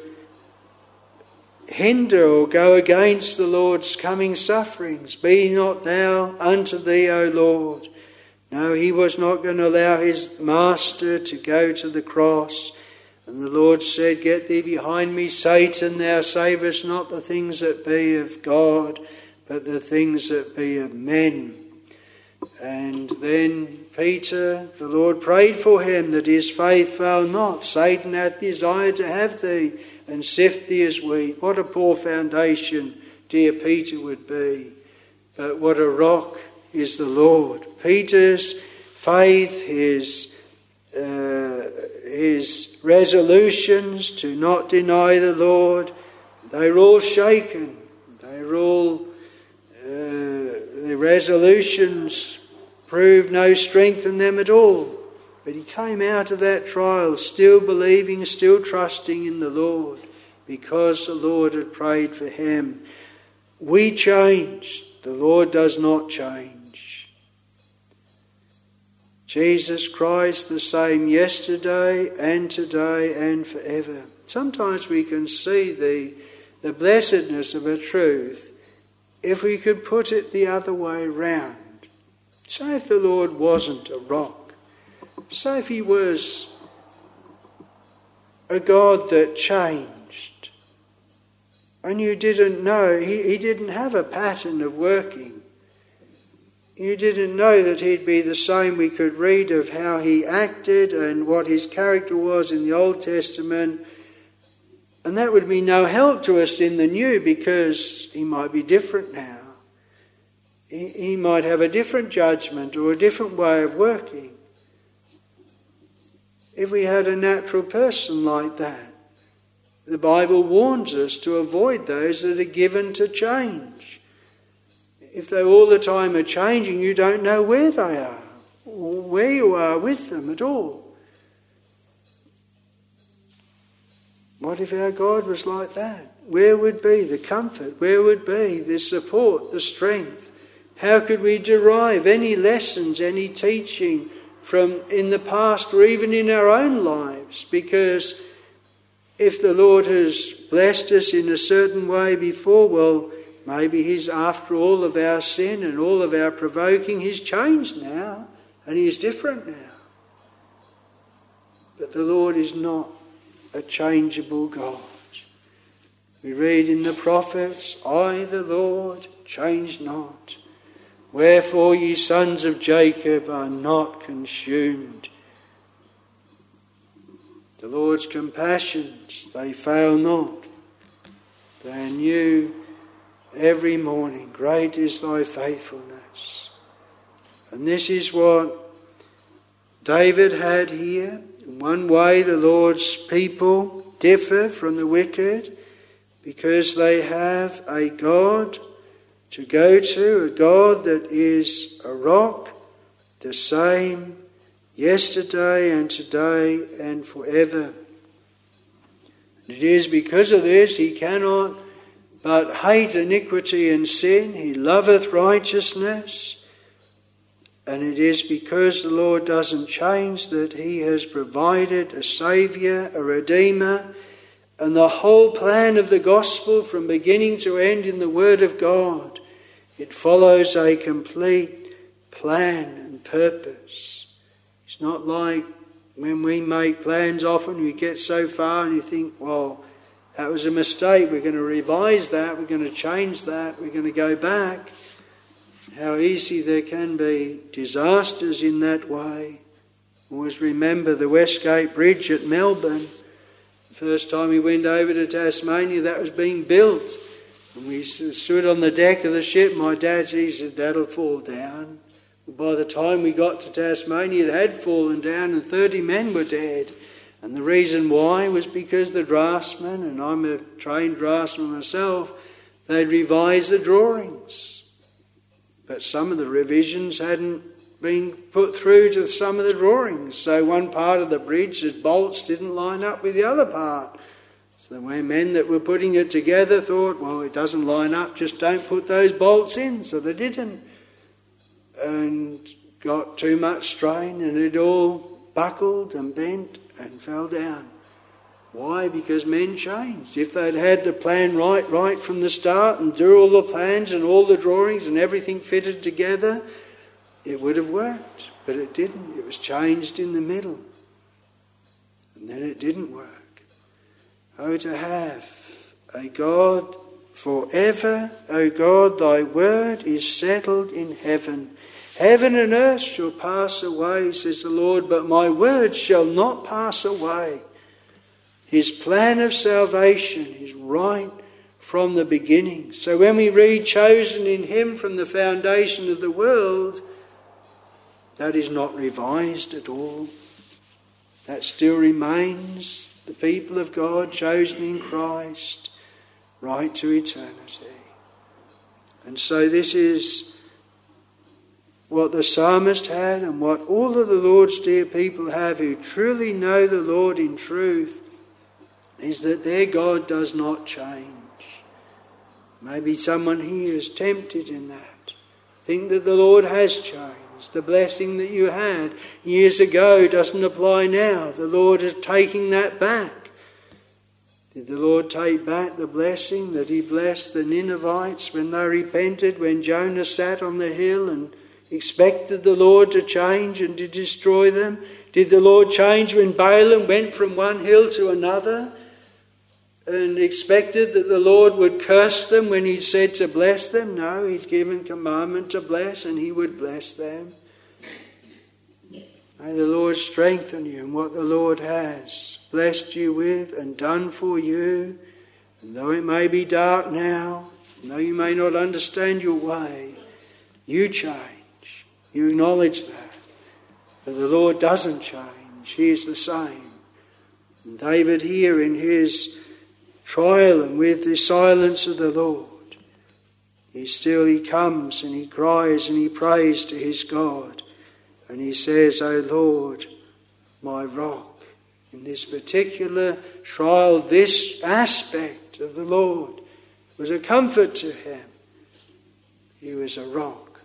hinder or go against the Lord's coming sufferings. Be not thou unto thee, O Lord. No, he was not going to allow his master to go to the cross. And the Lord said, Get thee behind me, Satan, thou savest not the things that be of God, but the things that be of men. And then Peter, the Lord prayed for him that his faith fail not. Satan hath desired to have thee and sift thee as wheat. What a poor foundation dear Peter would be. But what a rock is the Lord. Peter's faith, his, uh, his resolutions to not deny the Lord, they're all shaken. They're all, uh, the resolutions proved no strength in them at all. But he came out of that trial still believing, still trusting in the Lord, because the Lord had prayed for him. We changed. The Lord does not change. Jesus Christ the same yesterday and today and forever. Sometimes we can see the, the blessedness of a truth if we could put it the other way round. Say if the Lord wasn't a rock. Say if he was a God that changed. And you didn't know, he, he didn't have a pattern of working. You didn't know that he'd be the same. We could read of how he acted and what his character was in the Old Testament. And that would be no help to us in the New, because he might be different now. He, he might have a different judgment or a different way of working. If we had a natural person like that, the Bible warns us to avoid those that are given to change. If they all the time are changing, you don't know where they are, or where you are with them at all. What if our God was like that? Where would be the comfort? Where would be the support, the strength? How could we derive any lessons, any teaching from in the past or even in our own lives? Because if the Lord has blessed us in a certain way before, well, maybe he's, after all of our sin and all of our provoking, he's changed now and he's different now. But the Lord is not a changeable God. We read in the prophets, I, the Lord, change not. Wherefore ye sons of Jacob are not consumed. The Lord's compassions, they fail not. They are new every morning. Great is thy faithfulness. And this is what David had here. In one way, the Lord's people differ from the wicked because they have a God to go to, a God that is a rock, the same yesterday and today and forever. And it is because of this he cannot but hate iniquity and sin. He loveth righteousness. And it is because the Lord doesn't change that he has provided a Saviour, a Redeemer, and the whole plan of the gospel from beginning to end in the Word of God. It follows a complete plan and purpose. It's not like when we make plans often, we get so far and you think, well, that was a mistake, we're going to revise that, we're going to change that, we're going to go back. How easy there can be disasters in that way. Always remember the Westgate Bridge at Melbourne. The first time we went over to Tasmania, that was being built. And we stood on the deck of the ship, my dad said, that'll fall down. By the time we got to Tasmania, it had fallen down and thirty men were dead. And the reason why was because the draftsman, and I'm a trained draftsman myself, they'd revised the drawings. But some of the revisions hadn't been put through to some of the drawings. So one part of the bridge, the bolts didn't line up with the other part. So the men that were putting it together thought, well, it doesn't line up, just don't put those bolts in. So they didn't. And got too much strain and it all buckled and bent and fell down. Why? Because men changed. If they'd had the plan right, right from the start and do all the plans and all the drawings and everything fitted together, it would have worked. But it didn't. It was changed in the middle. And then it didn't work. Oh, to have a God forever. O God, thy word is settled in heaven. Heaven and earth shall pass away, says the Lord, but my word shall not pass away. His plan of salvation is right from the beginning. So when we read chosen in him from the foundation of the world, that is not revised at all. That still remains the people of God chosen in Christ right to eternity. And so this is what the psalmist had and what all of the Lord's dear people have who truly know the Lord in truth, is that their God does not change. Maybe someone here is tempted in that. Think that the Lord has changed. The blessing that you had years ago doesn't apply now. The Lord is taking that back. Did the Lord take back the blessing that he blessed the Ninevites when they repented, when Jonah sat on the hill and expected the Lord to change and to destroy them? Did the Lord change when Balaam went from one hill to another and expected that the Lord would curse them when he said to bless them? No, he's given commandment to bless and he would bless them. May the Lord strengthen you in what the Lord has blessed you with and done for you. And though it may be dark now, and though you may not understand your way, you change. You acknowledge that. But the Lord doesn't change. He is the same. And David here in his trial and with the silence of the Lord, he still he comes and he cries and he prays to his God. And he says, O Lord, my rock. In this particular trial, this aspect of the Lord was a comfort to him. He was a rock.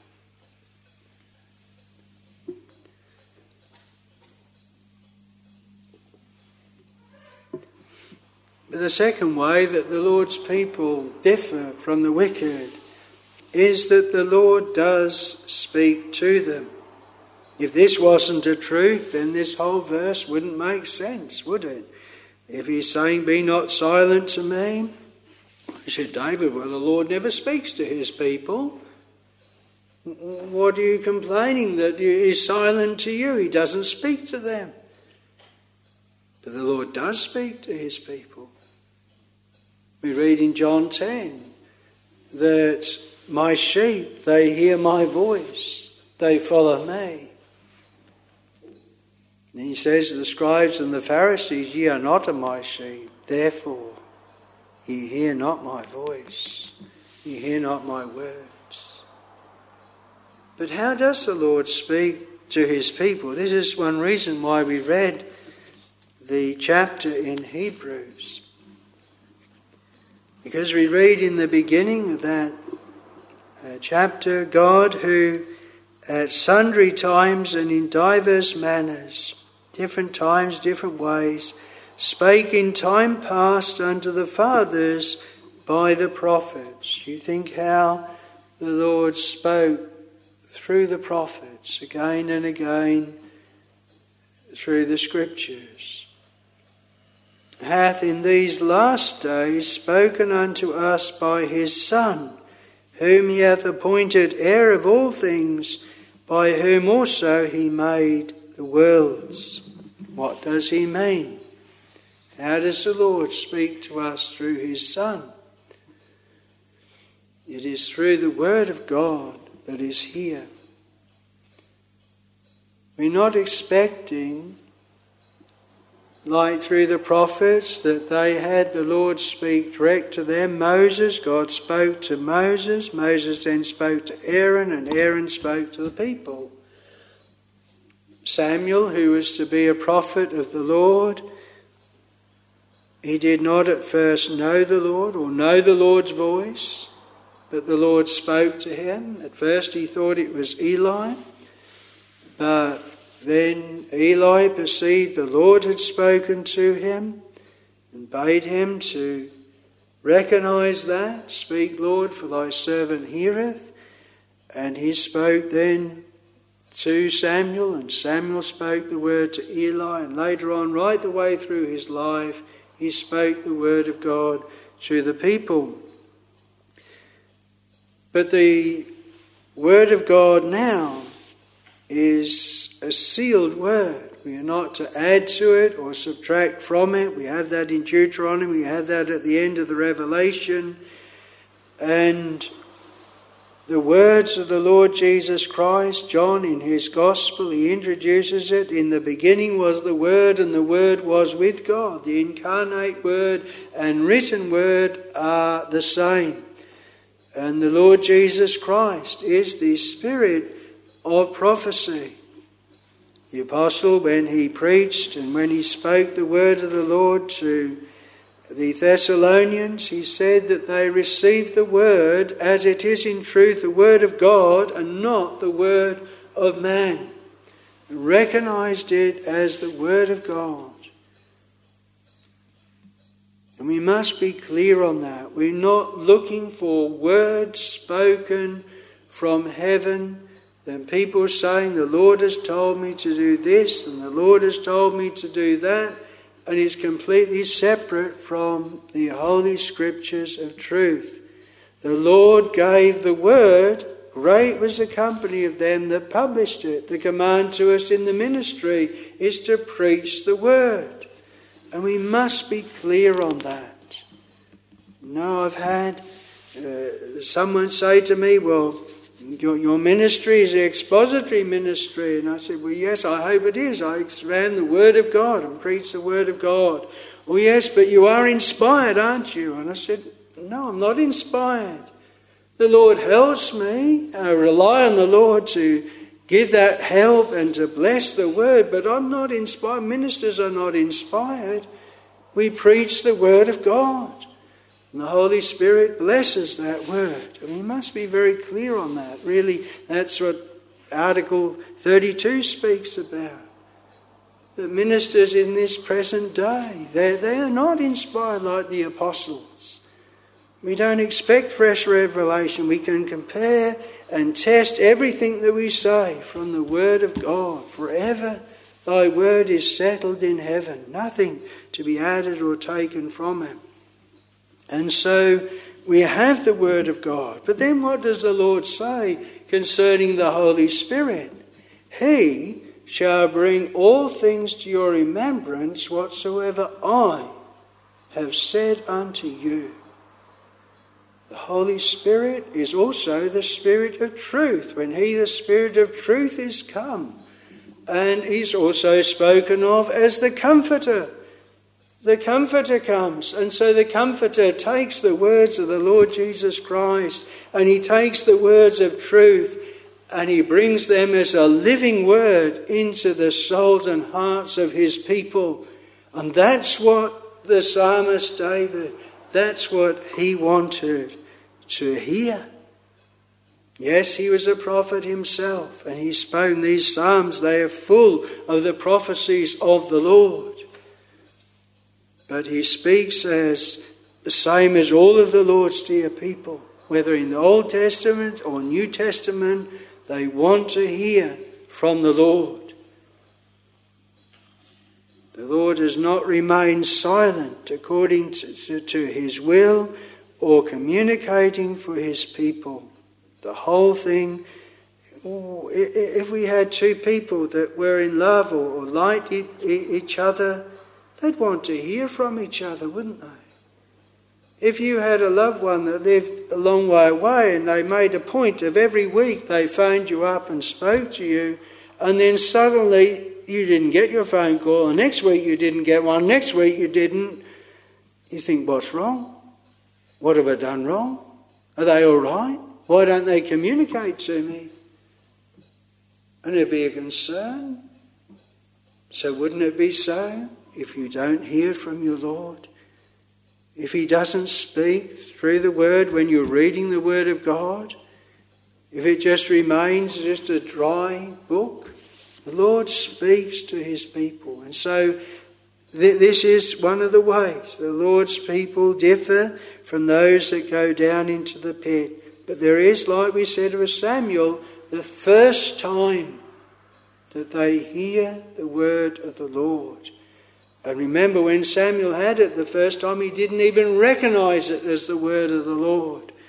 But the second way that the Lord's people differ from the wicked is that the Lord does speak to them. If this wasn't a truth, then this whole verse wouldn't make sense, would it? If he's saying, be not silent to me, he said, David, well, the Lord never speaks to his people. What are you complaining that he's silent to you? He doesn't speak to them. But the Lord does speak to his people. We read in John ten that my sheep, they hear my voice, they follow me. And he says to the scribes and the Pharisees, ye are not of my sheep, therefore ye hear not my voice, ye hear not my words. But how does the Lord speak to his people? This is one reason why we read the chapter in Hebrews. Because we read in the beginning of that uh, chapter, God who at sundry times and in divers manners, different times, different ways, spake in time past unto the fathers by the prophets. You think how the Lord spoke through the prophets again and again through the scriptures. Hath in these last days spoken unto us by his Son, whom he hath appointed heir of all things, by whom also he made the worlds. What does he mean? How does the Lord speak to us through his Son? It is through the Word of God that is here. We're not expecting, like through the prophets, that they had the Lord speak direct to them. Moses, God spoke to Moses. Moses then spoke to Aaron, and Aaron spoke to the people. Samuel, who was to be a prophet of the Lord, he did not at first know the Lord or know the Lord's voice, but the Lord spoke to him. At first he thought it was Eli, but then Eli perceived the Lord had spoken to him and bade him to recognize that. Speak, Lord, for thy servant heareth. And he spoke then to Samuel, and Samuel spoke the word to Eli, and later on, right the way through his life, he spoke the word of God to the people. But the Word of God now is a sealed word. We are not to add to it or subtract from it. We have that in Deuteronomy, we have that at the end of the Revelation. And the words of the Lord Jesus Christ, John in his Gospel, he introduces it. In the beginning was the Word, and the Word was with God. The incarnate Word and written Word are the same. And the Lord Jesus Christ is the Spirit of prophecy. The apostle, when he preached and when he spoke the word of the Lord to the Thessalonians, he said that they received the word as it is in truth the word of God and not the word of man. And recognized it as the word of God. And we must be clear on that. We're not looking for words spoken from heaven. Then people saying, the Lord has told me to do this and the Lord has told me to do that. And it's completely separate from the Holy Scriptures of truth. The Lord gave the word. Great was the company of them that published it. The command to us in the ministry is to preach the word. And we must be clear on that. No, I've had uh, someone say to me, well, your, your ministry is the expository ministry. And I said, well, yes, I hope it is. I expand the word of God and preach the word of God. Oh, yes, but you are inspired, aren't you? And I said, no, I'm not inspired. The Lord helps me. I rely on the Lord to give that help and to bless the word, but I'm not inspired. Ministers are not inspired. We preach the word of God. And the Holy Spirit blesses that word. And we must be very clear on that. Really, that's what Article thirty-two speaks about. The ministers in this present day, they, they are not inspired like the apostles. We don't expect fresh revelation. We can compare and test everything that we say from the word of God. Forever thy word is settled in heaven. Nothing to be added or taken from it. And so we have the word of God. But then what does the Lord say concerning the Holy Spirit? He shall bring all things to your remembrance whatsoever I have said unto you. The Holy Spirit is also the Spirit of truth. When he, the Spirit of truth, is come. And he's also spoken of as the Comforter. The Comforter comes. And so the Comforter takes the words of the Lord Jesus Christ and he takes the words of truth and he brings them as a living word into the souls and hearts of his people. And that's what the psalmist David, that's what he wanted to hear. Yes, he was a prophet himself, and he spoke these psalms. They are full of the prophecies of the Lord. But he speaks as the same as all of the Lord's dear people, whether in the Old Testament or New Testament, they want to hear from the Lord. The Lord has not remained silent according to, to, to his will or communicating for his people. The whole thing, if we had two people that were in love or, or liked each other, they'd want to hear from each other, wouldn't they? If you had a loved one that lived a long way away and they made a point of every week they phoned you up and spoke to you, and then suddenly you didn't get your phone call, and next week you didn't get one, next week you didn't, you think, what's wrong? What have I done wrong? Are they all right? Why don't they communicate to me? And it'd be a concern. So wouldn't it be so if you don't hear from your Lord? If he doesn't speak through the word when you're reading the word of God? If it just remains just a dry book? The Lord speaks to his people. And so th- this is one of the ways the Lord's people differ from those that go down into the pit. But there is, like we said with Samuel, the first time that they hear the word of the Lord. And remember, when Samuel had it the first time, he didn't even recognize it as the word of the Lord.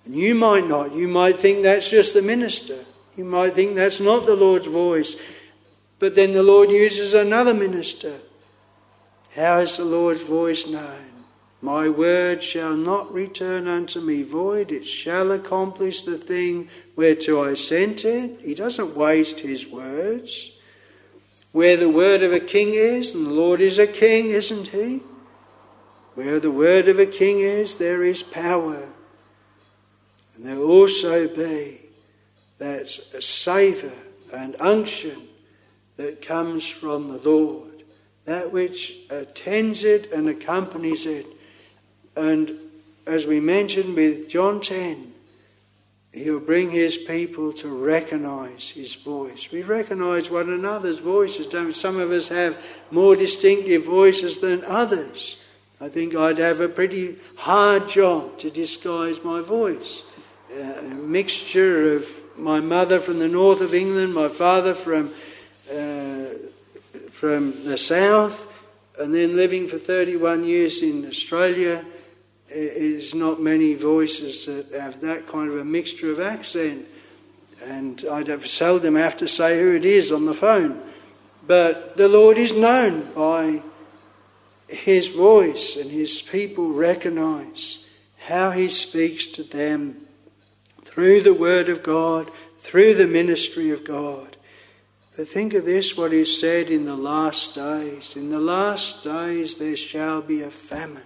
And you might not. You might think that's just the minister. You might think that's not the Lord's voice. But then the Lord uses another minister. How is the Lord's voice known? My word shall not return unto me void. It shall accomplish the thing whereto I sent it. He doesn't waste his words. Where the word of a king is, and the Lord is a king, isn't he? Where the word of a king is, there is power. And there will also be that savour and unction that comes from the Lord, that which attends it and accompanies it. And as we mentioned with John ten, he'll bring his people to recognise his voice. We recognise one another's voices, don't we? Some of us have more distinctive voices than others. I think I'd have a pretty hard job to disguise my voice. Uh, a mixture of my mother from the north of England, my father from uh, from the south, and then living for thirty-one years in Australia. Is not many voices that have that kind of a mixture of accent, and I'd have seldom have to say who it is on the phone. But the Lord is known by his voice, and his people recognise how he speaks to them through the word of God, through the ministry of God. But think of this, what is said in the last days. In the last days there shall be a famine.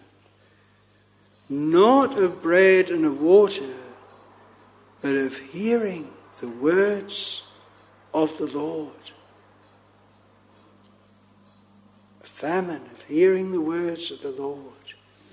Not of bread and of water, but of hearing the words of the Lord. A famine of hearing the words of the Lord.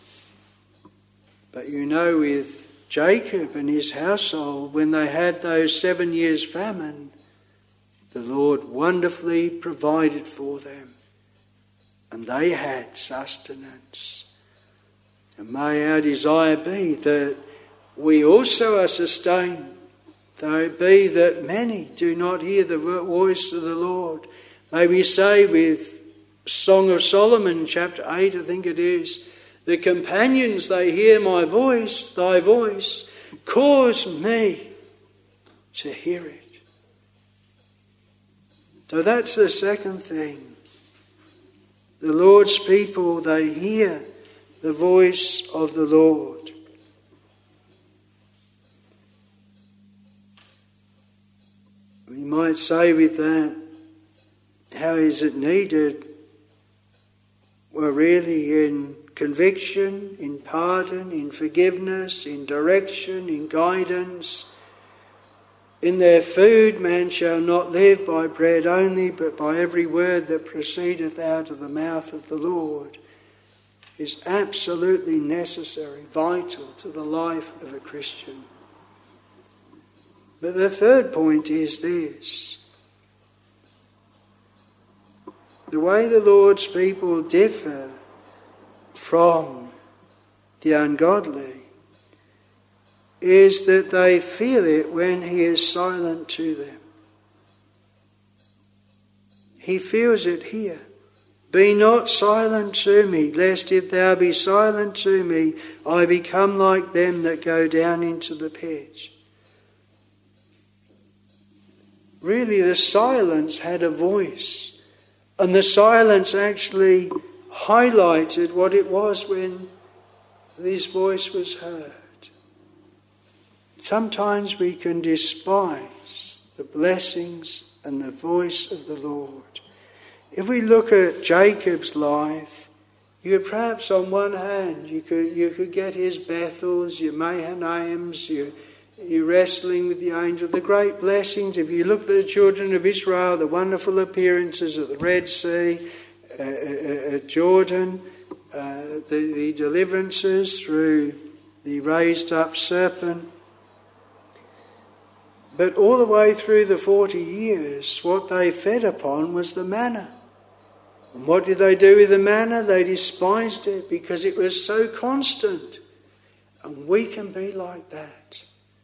But you know, with Jacob and his household, when they had those seven years famine, the Lord wonderfully provided for them, and they had sustenance. And may our desire be that we also are sustained, though it be that many do not hear the voice of the Lord. May we say with Song of Solomon, chapter eight, I think it is, the companions, they hear my voice, thy voice, cause me to hear it. So that's the second thing. The Lord's people, they hear the voice of the Lord. We might say with that, how is it needed? Well, really in conviction, in pardon, in forgiveness, in direction, in guidance. In their food man shall not live by bread only, but by every word that proceedeth out of the mouth of the Lord, is absolutely necessary, vital to the life of a Christian. But the third point is this. The way the Lord's people differ from the ungodly is that they feel it when he is silent to them. He feels it here. Be not silent to me, lest if thou be silent to me, I become like them that go down into the pit. Really, the silence had a voice, and the silence actually highlighted what it was when this voice was heard. Sometimes we can despise the blessings and the voice of the Lord. If we look at Jacob's life, you could perhaps on one hand, you could you could get his Bethels, your Mahanaims, your, your wrestling with the angel, the great blessings. If you look at the children of Israel, the wonderful appearances at the Red Sea, uh, at Jordan, uh, the, the deliverances through the raised up serpent. But all the way through the forty years, what they fed upon was the manna. And what did they do with the manna? They despised it because it was so constant. And we can be like that.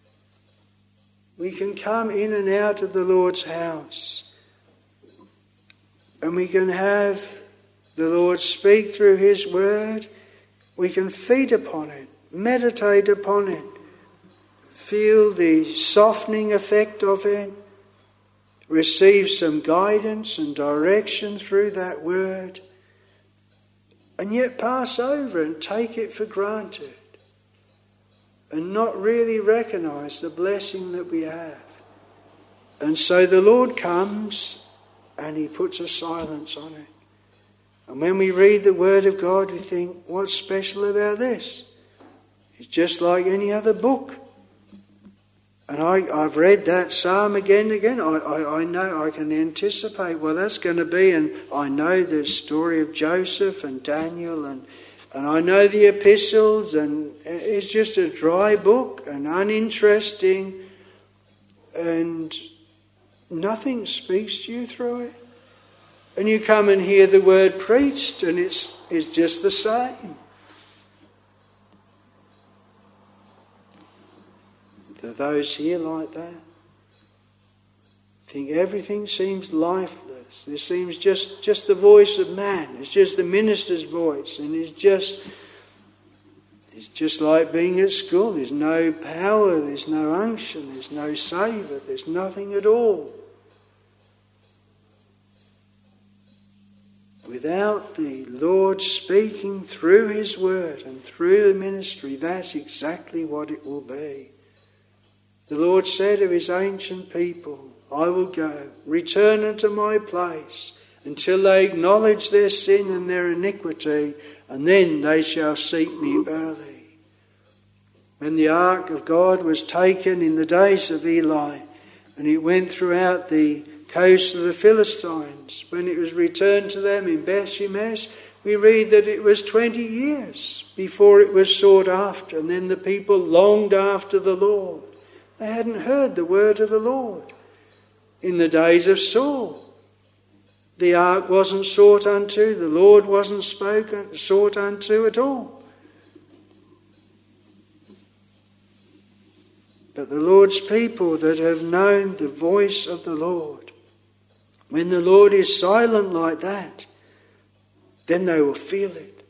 We can come in and out of the Lord's house. And we can have the Lord speak through his word. We can feed upon it, meditate upon it, feel the softening effect of it, receive some guidance and direction through that word, and yet pass over and take it for granted and not really recognise the blessing that we have. And so the Lord comes and he puts a silence on it. And when we read the Word of God, we think, what's special about this? It's just like any other book. And I, I've read that psalm again and again. I, I, I know, I can anticipate, well, that's going to be, and I know the story of Joseph and Daniel, and, and I know the epistles, and it's just a dry book and uninteresting, and nothing speaks to you through it. And you come and hear the word preached, and it's, it's just the same. There are those here like that. Think everything seems lifeless. There seems just, just the voice of man. It's just the minister's voice. And it's just, it's just like being at school. There's no power, there's no unction, there's no savour, there's nothing at all. Without the Lord speaking through his word and through the ministry, that's exactly what it will be. The Lord said of his ancient people, I will go, return unto my place, until they acknowledge their sin and their iniquity, and then they shall seek me early. When the ark of God was taken in the days of Eli, and it went throughout the coast of the Philistines, when it was returned to them in Beth Shemesh, we read that it was twenty years before it was sought after, and then the people longed after the Lord. They hadn't heard the word of the Lord. In the days of Saul, the ark wasn't sought unto, the Lord wasn't spoken, sought unto at all. But the Lord's people that have known the voice of the Lord, when the Lord is silent like that, then they will feel it.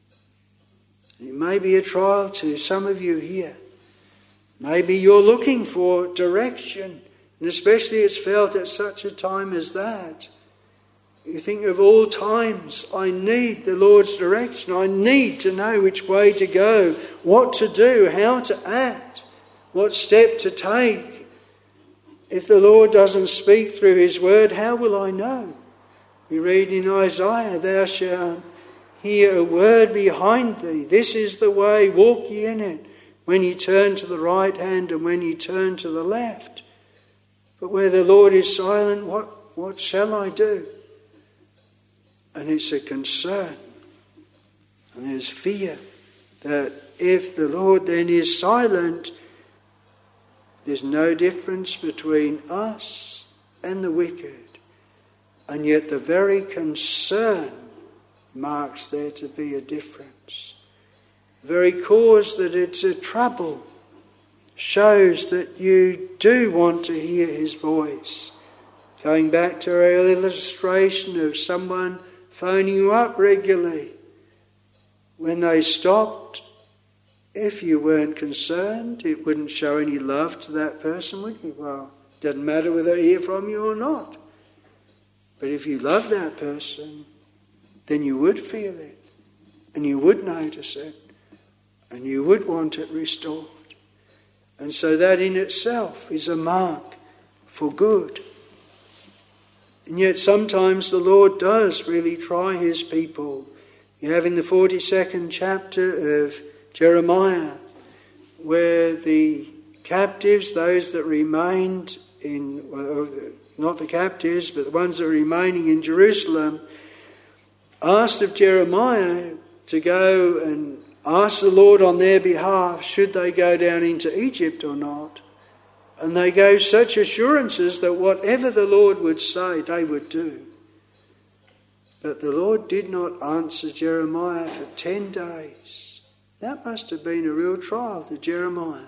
It may be a trial to some of you here. Maybe you're looking for direction, and especially it's felt at such a time as that. You think of all times, I need the Lord's direction. I need to know which way to go, what to do, how to act, what step to take. If the Lord doesn't speak through his word, how will I know? We read in Isaiah, thou shalt hear a word behind thee. This is the way, walk ye in it, when ye turn to the right hand and when ye turn to the left. But where the Lord is silent, what, what shall I do? And it's a concern. And there's fear that if the Lord then is silent, there's no difference between us and the wicked. And yet the very concern marks there to be a difference. The very cause that it's a trouble shows that you do want to hear his voice. Going back to our illustration of someone phoning you up regularly. When they stopped, if you weren't concerned, it wouldn't show any love to that person, would you? Well, it doesn't matter whether they hear from you or not. But if you love that person, then you would feel it, and you would notice it, and you would want it restored. And so that in itself is a mark for good. And yet sometimes the Lord does really try his people. You have in the forty-second chapter of Jeremiah, where the captives, those that remained in, well, not the captives, but the ones that were remaining in Jerusalem, asked of Jeremiah to go and ask the Lord on their behalf, should they go down into Egypt or not? And they gave such assurances that whatever the Lord would say, they would do. But the Lord did not answer Jeremiah for ten days. That must have been a real trial to Jeremiah.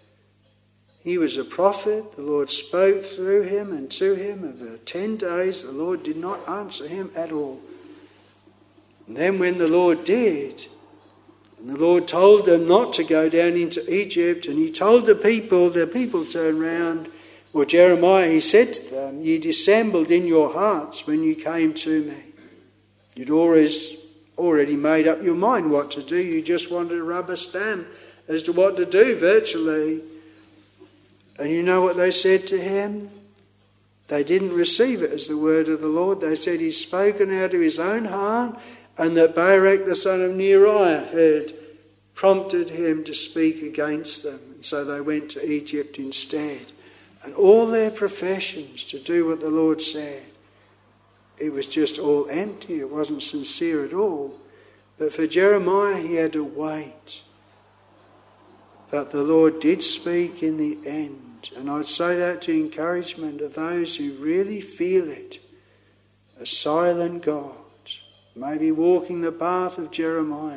He was a prophet. The Lord spoke through him and to him. And for ten days the Lord did not answer him at all. And then when the Lord did, And the Lord told them not to go down into Egypt, and he told the people, the people turned round. Well, Jeremiah, he said to them, "Ye dissembled in your hearts when you came to me." You'd always already made up your mind what to do. You just wanted a rubber stamp as to what to do, virtually. And you know what they said to him? They didn't receive it as the word of the Lord. They said he's spoken out of his own heart, and that Barak the son of Neriah had prompted him to speak against them. And so they went to Egypt instead. And all their professions to do what the Lord said, it was just all empty. It wasn't sincere at all. But for Jeremiah, he had to wait. But the Lord did speak in the end. And I'd say that to encouragement of those who really feel it. A silent God, maybe walking the path of Jeremiah.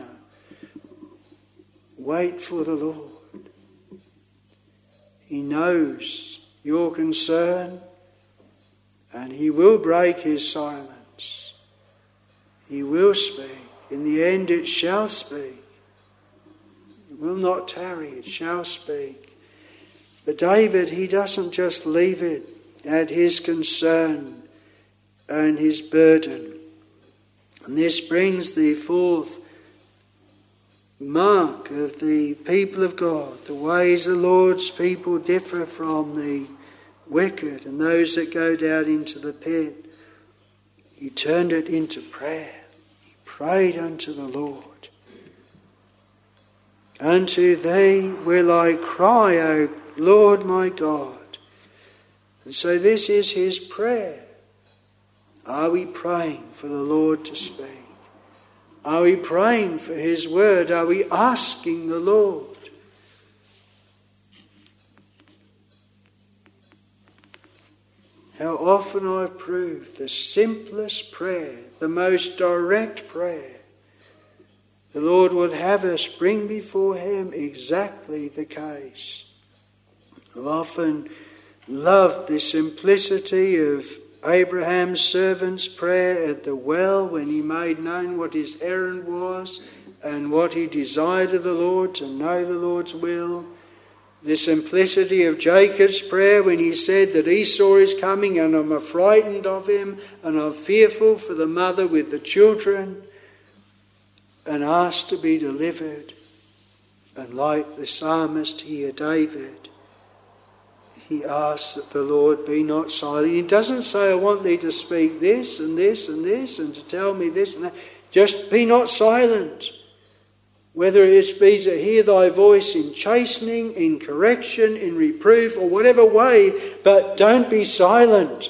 Wait for the Lord. He knows your concern, and he will break his silence. He will speak. In the end it shall speak. It will not tarry, it shall speak. But David, he doesn't just leave it at his concern and his burden. And this brings the fourth mark of the people of God. The ways the Lord's people differ from the wicked and those that go down into the pit. He turned it into prayer. He prayed unto the Lord. Unto thee will I cry, O Lord my God. And so this is his prayer. Are we praying for the Lord to speak? Are we praying for his word? Are we asking the Lord? How often I've proved the simplest prayer, the most direct prayer, the Lord would have us bring before him exactly the case. I've often loved the simplicity of Abraham's servant's prayer at the well when he made known what his errand was and what he desired of the Lord, to know the Lord's will. The simplicity of Jacob's prayer when he said that Esau is coming and I'm frightened of him and I'm fearful for the mother with the children, and asked to be delivered. And like the psalmist here, David, he asks that the Lord be not silent. He doesn't say, I want thee to speak this and this and this and to tell me this and that. Just be not silent. Whether it be to hear thy voice in chastening, in correction, in reproof, or whatever way, but don't be silent.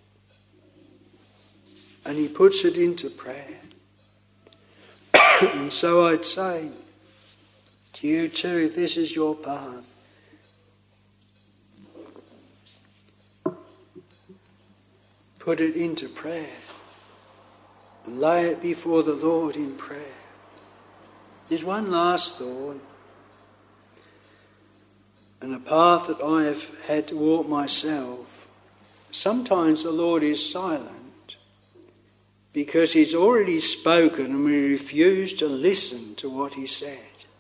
And he puts it into prayer. And so I'd say to you too, if this is your path, put it into prayer and lay it before the Lord in prayer. There's one last thought, and a path that I have had to walk myself. Sometimes the Lord is silent because he's already spoken and we refuse to listen to what he said.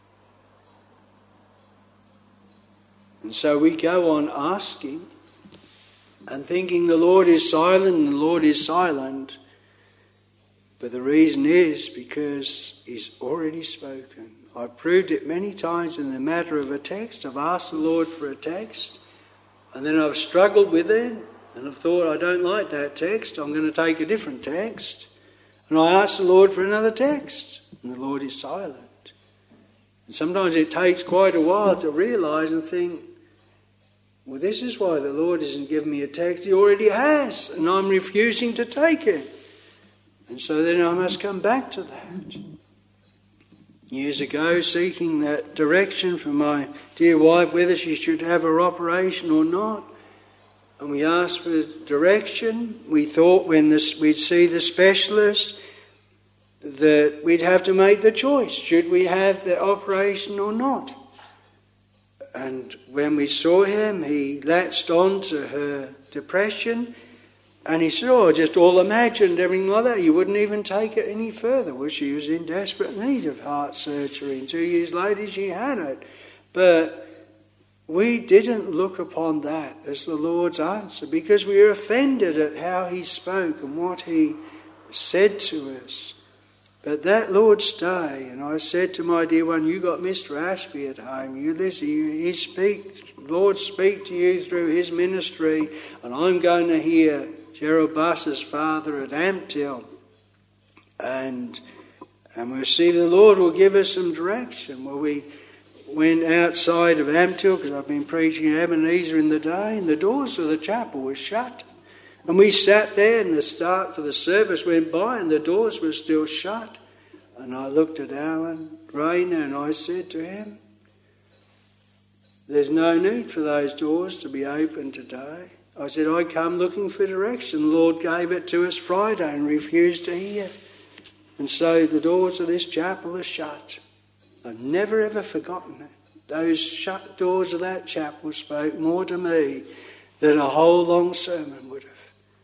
And so we go on asking and thinking the Lord is silent and the Lord is silent. But the reason is because he's already spoken. I've proved it many times in the matter of a text. I've asked the Lord for a text and then I've struggled with it and I've thought, I don't like that text, I'm going to take a different text. And I ask the Lord for another text and the Lord is silent. And sometimes it takes quite a while to realise and think, well, this is why the Lord isn't giving me a text. He already has, and I'm refusing to take it. And so then I must come back to that. Years ago, seeking that direction from my dear wife, whether she should have her operation or not, and we asked for direction. We thought when this, we'd see the specialist that we'd have to make the choice. Should we have the operation or not? And when we saw him, he latched on to her depression And he said, oh, I just all imagined everything like that. You wouldn't even take it any further. Well, she was in desperate need of heart surgery, and two years later she had it. But we didn't look upon that as the Lord's answer, because we were offended at how he spoke and what he said to us. But that Lord's Day, and I said to my dear one, you got Mister Ashby at home, you listen, you, he speak, Lord speak to you through his ministry, and I'm going to hear Gerald Buss's father at Ampthill, and and we'll see the Lord will give us some direction. Well, we went outside of Ampthill, because I've been preaching at Ebenezer in the day, and the doors of the chapel were shut. And we sat there, and the start for the service went by, and the doors were still shut. And I looked at Alan Rayner, and I said to him, there's no need for those doors to be open today. I said, I come looking for direction. The Lord gave it to us Friday and refused to hear. And so the doors of this chapel are shut. I've never ever forgotten it. Those shut doors of that chapel spoke more to me than a whole long sermon would have.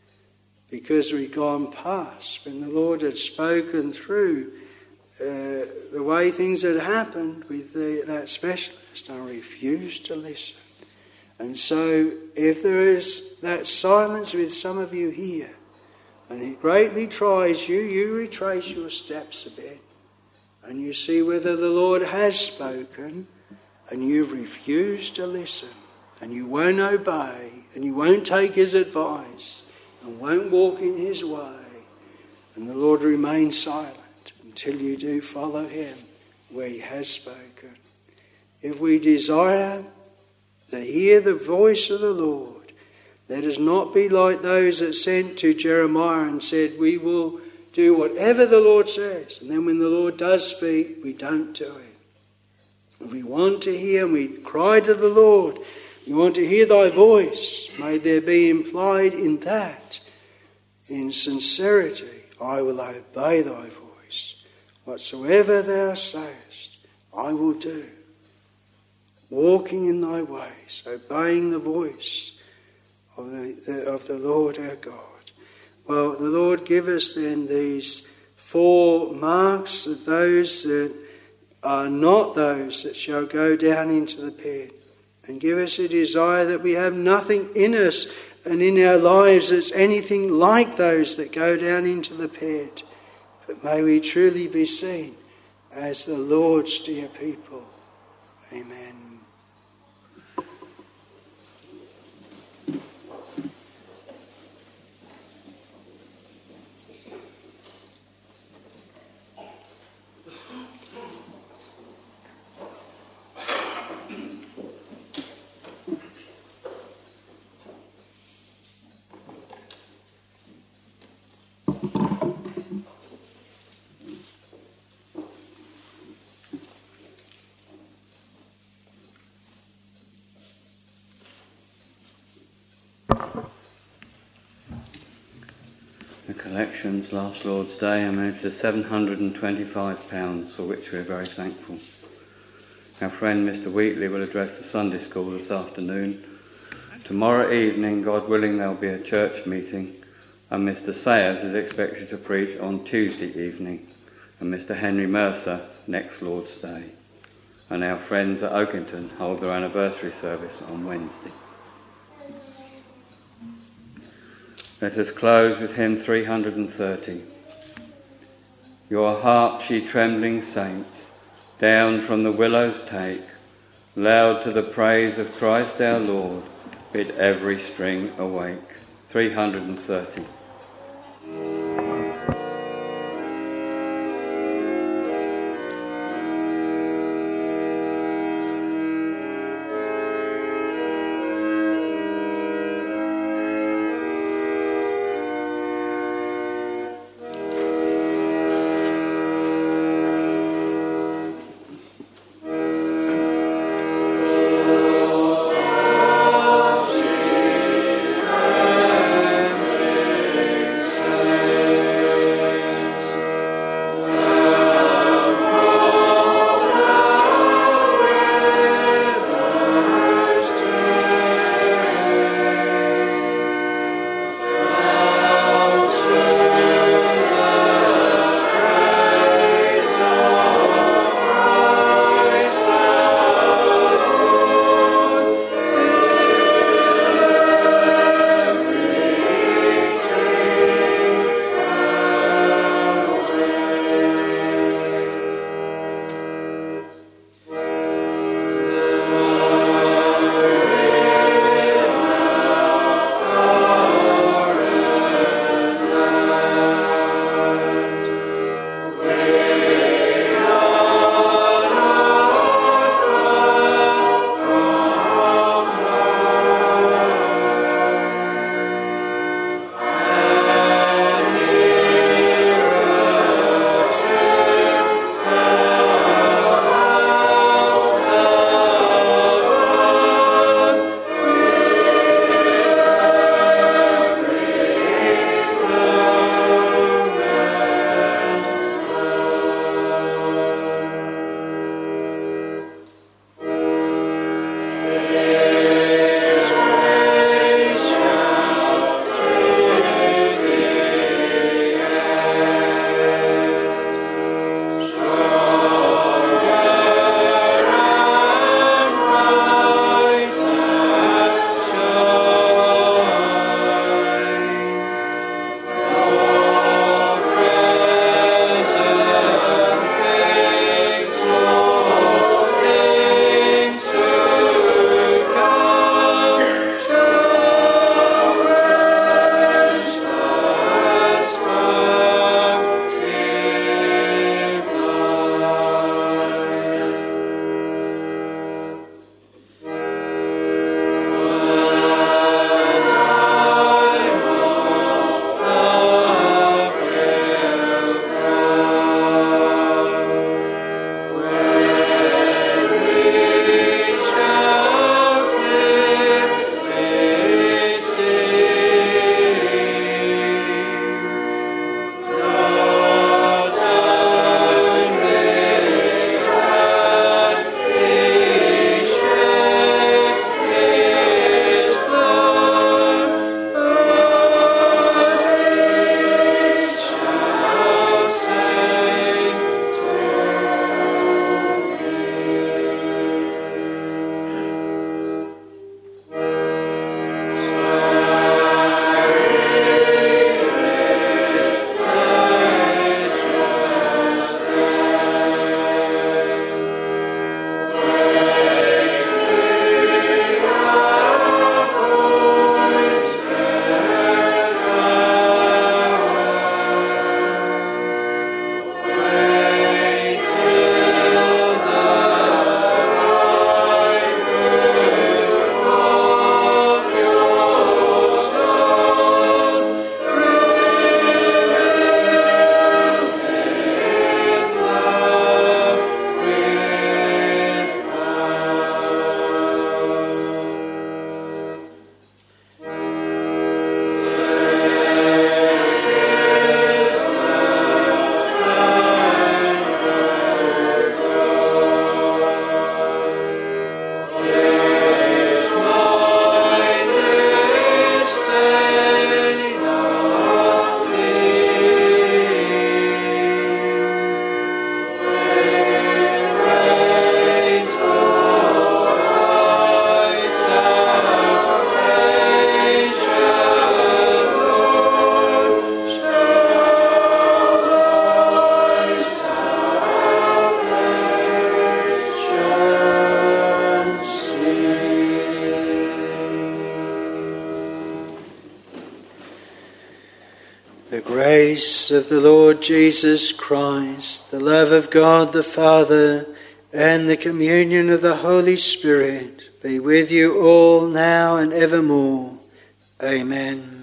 Because we'd gone past when the Lord had spoken through uh, the way things had happened with the, that specialist, and I refused to listen. And so if there is that silence with some of you here, and it greatly tries you, you retrace your steps a bit, and you see whether the Lord has spoken, and you've refused to listen, and you won't obey, and you won't take his advice, and won't walk in his way, and the Lord remains silent until you do follow him where he has spoken. If we desire to hear the voice of the Lord, let us not be like those that sent to Jeremiah and said, we will do whatever the Lord says, and then when the Lord does speak, we don't do it. If we want to hear, and we cry to the Lord, we want to hear thy voice, may there be implied in that, in sincerity, I will obey thy voice. Whatsoever thou sayest, I will do. Walking in thy ways, obeying the voice of the, the, of the Lord our God. Well, the Lord give us then these four marks of those that are not those that shall go down into the pit. And give us a desire that we have nothing in us and in our lives that's anything like those that go down into the pit. But may we truly be seen as the Lord's dear people. Amen. The collections last Lord's Day amounted to seven hundred and twenty-five pounds, for which we are very thankful. Our friend Mister Wheatley will address the Sunday school this afternoon. Tomorrow evening, God willing, there will be a church meeting, and Mister Sayers is expected to preach on Tuesday evening, and Mister Henry Mercer next Lord's Day. And our friends at Oakington hold their anniversary service on Wednesday. Let us close with hymn three hundred thirty. Your harps, ye trembling saints, down from the willows take, loud to the praise of Christ our Lord, bid every string awake. three hundred thirty. Say grace of the Lord Jesus Christ, the love of God the Father, and the communion of the Holy Spirit be with you all now and evermore. Amen.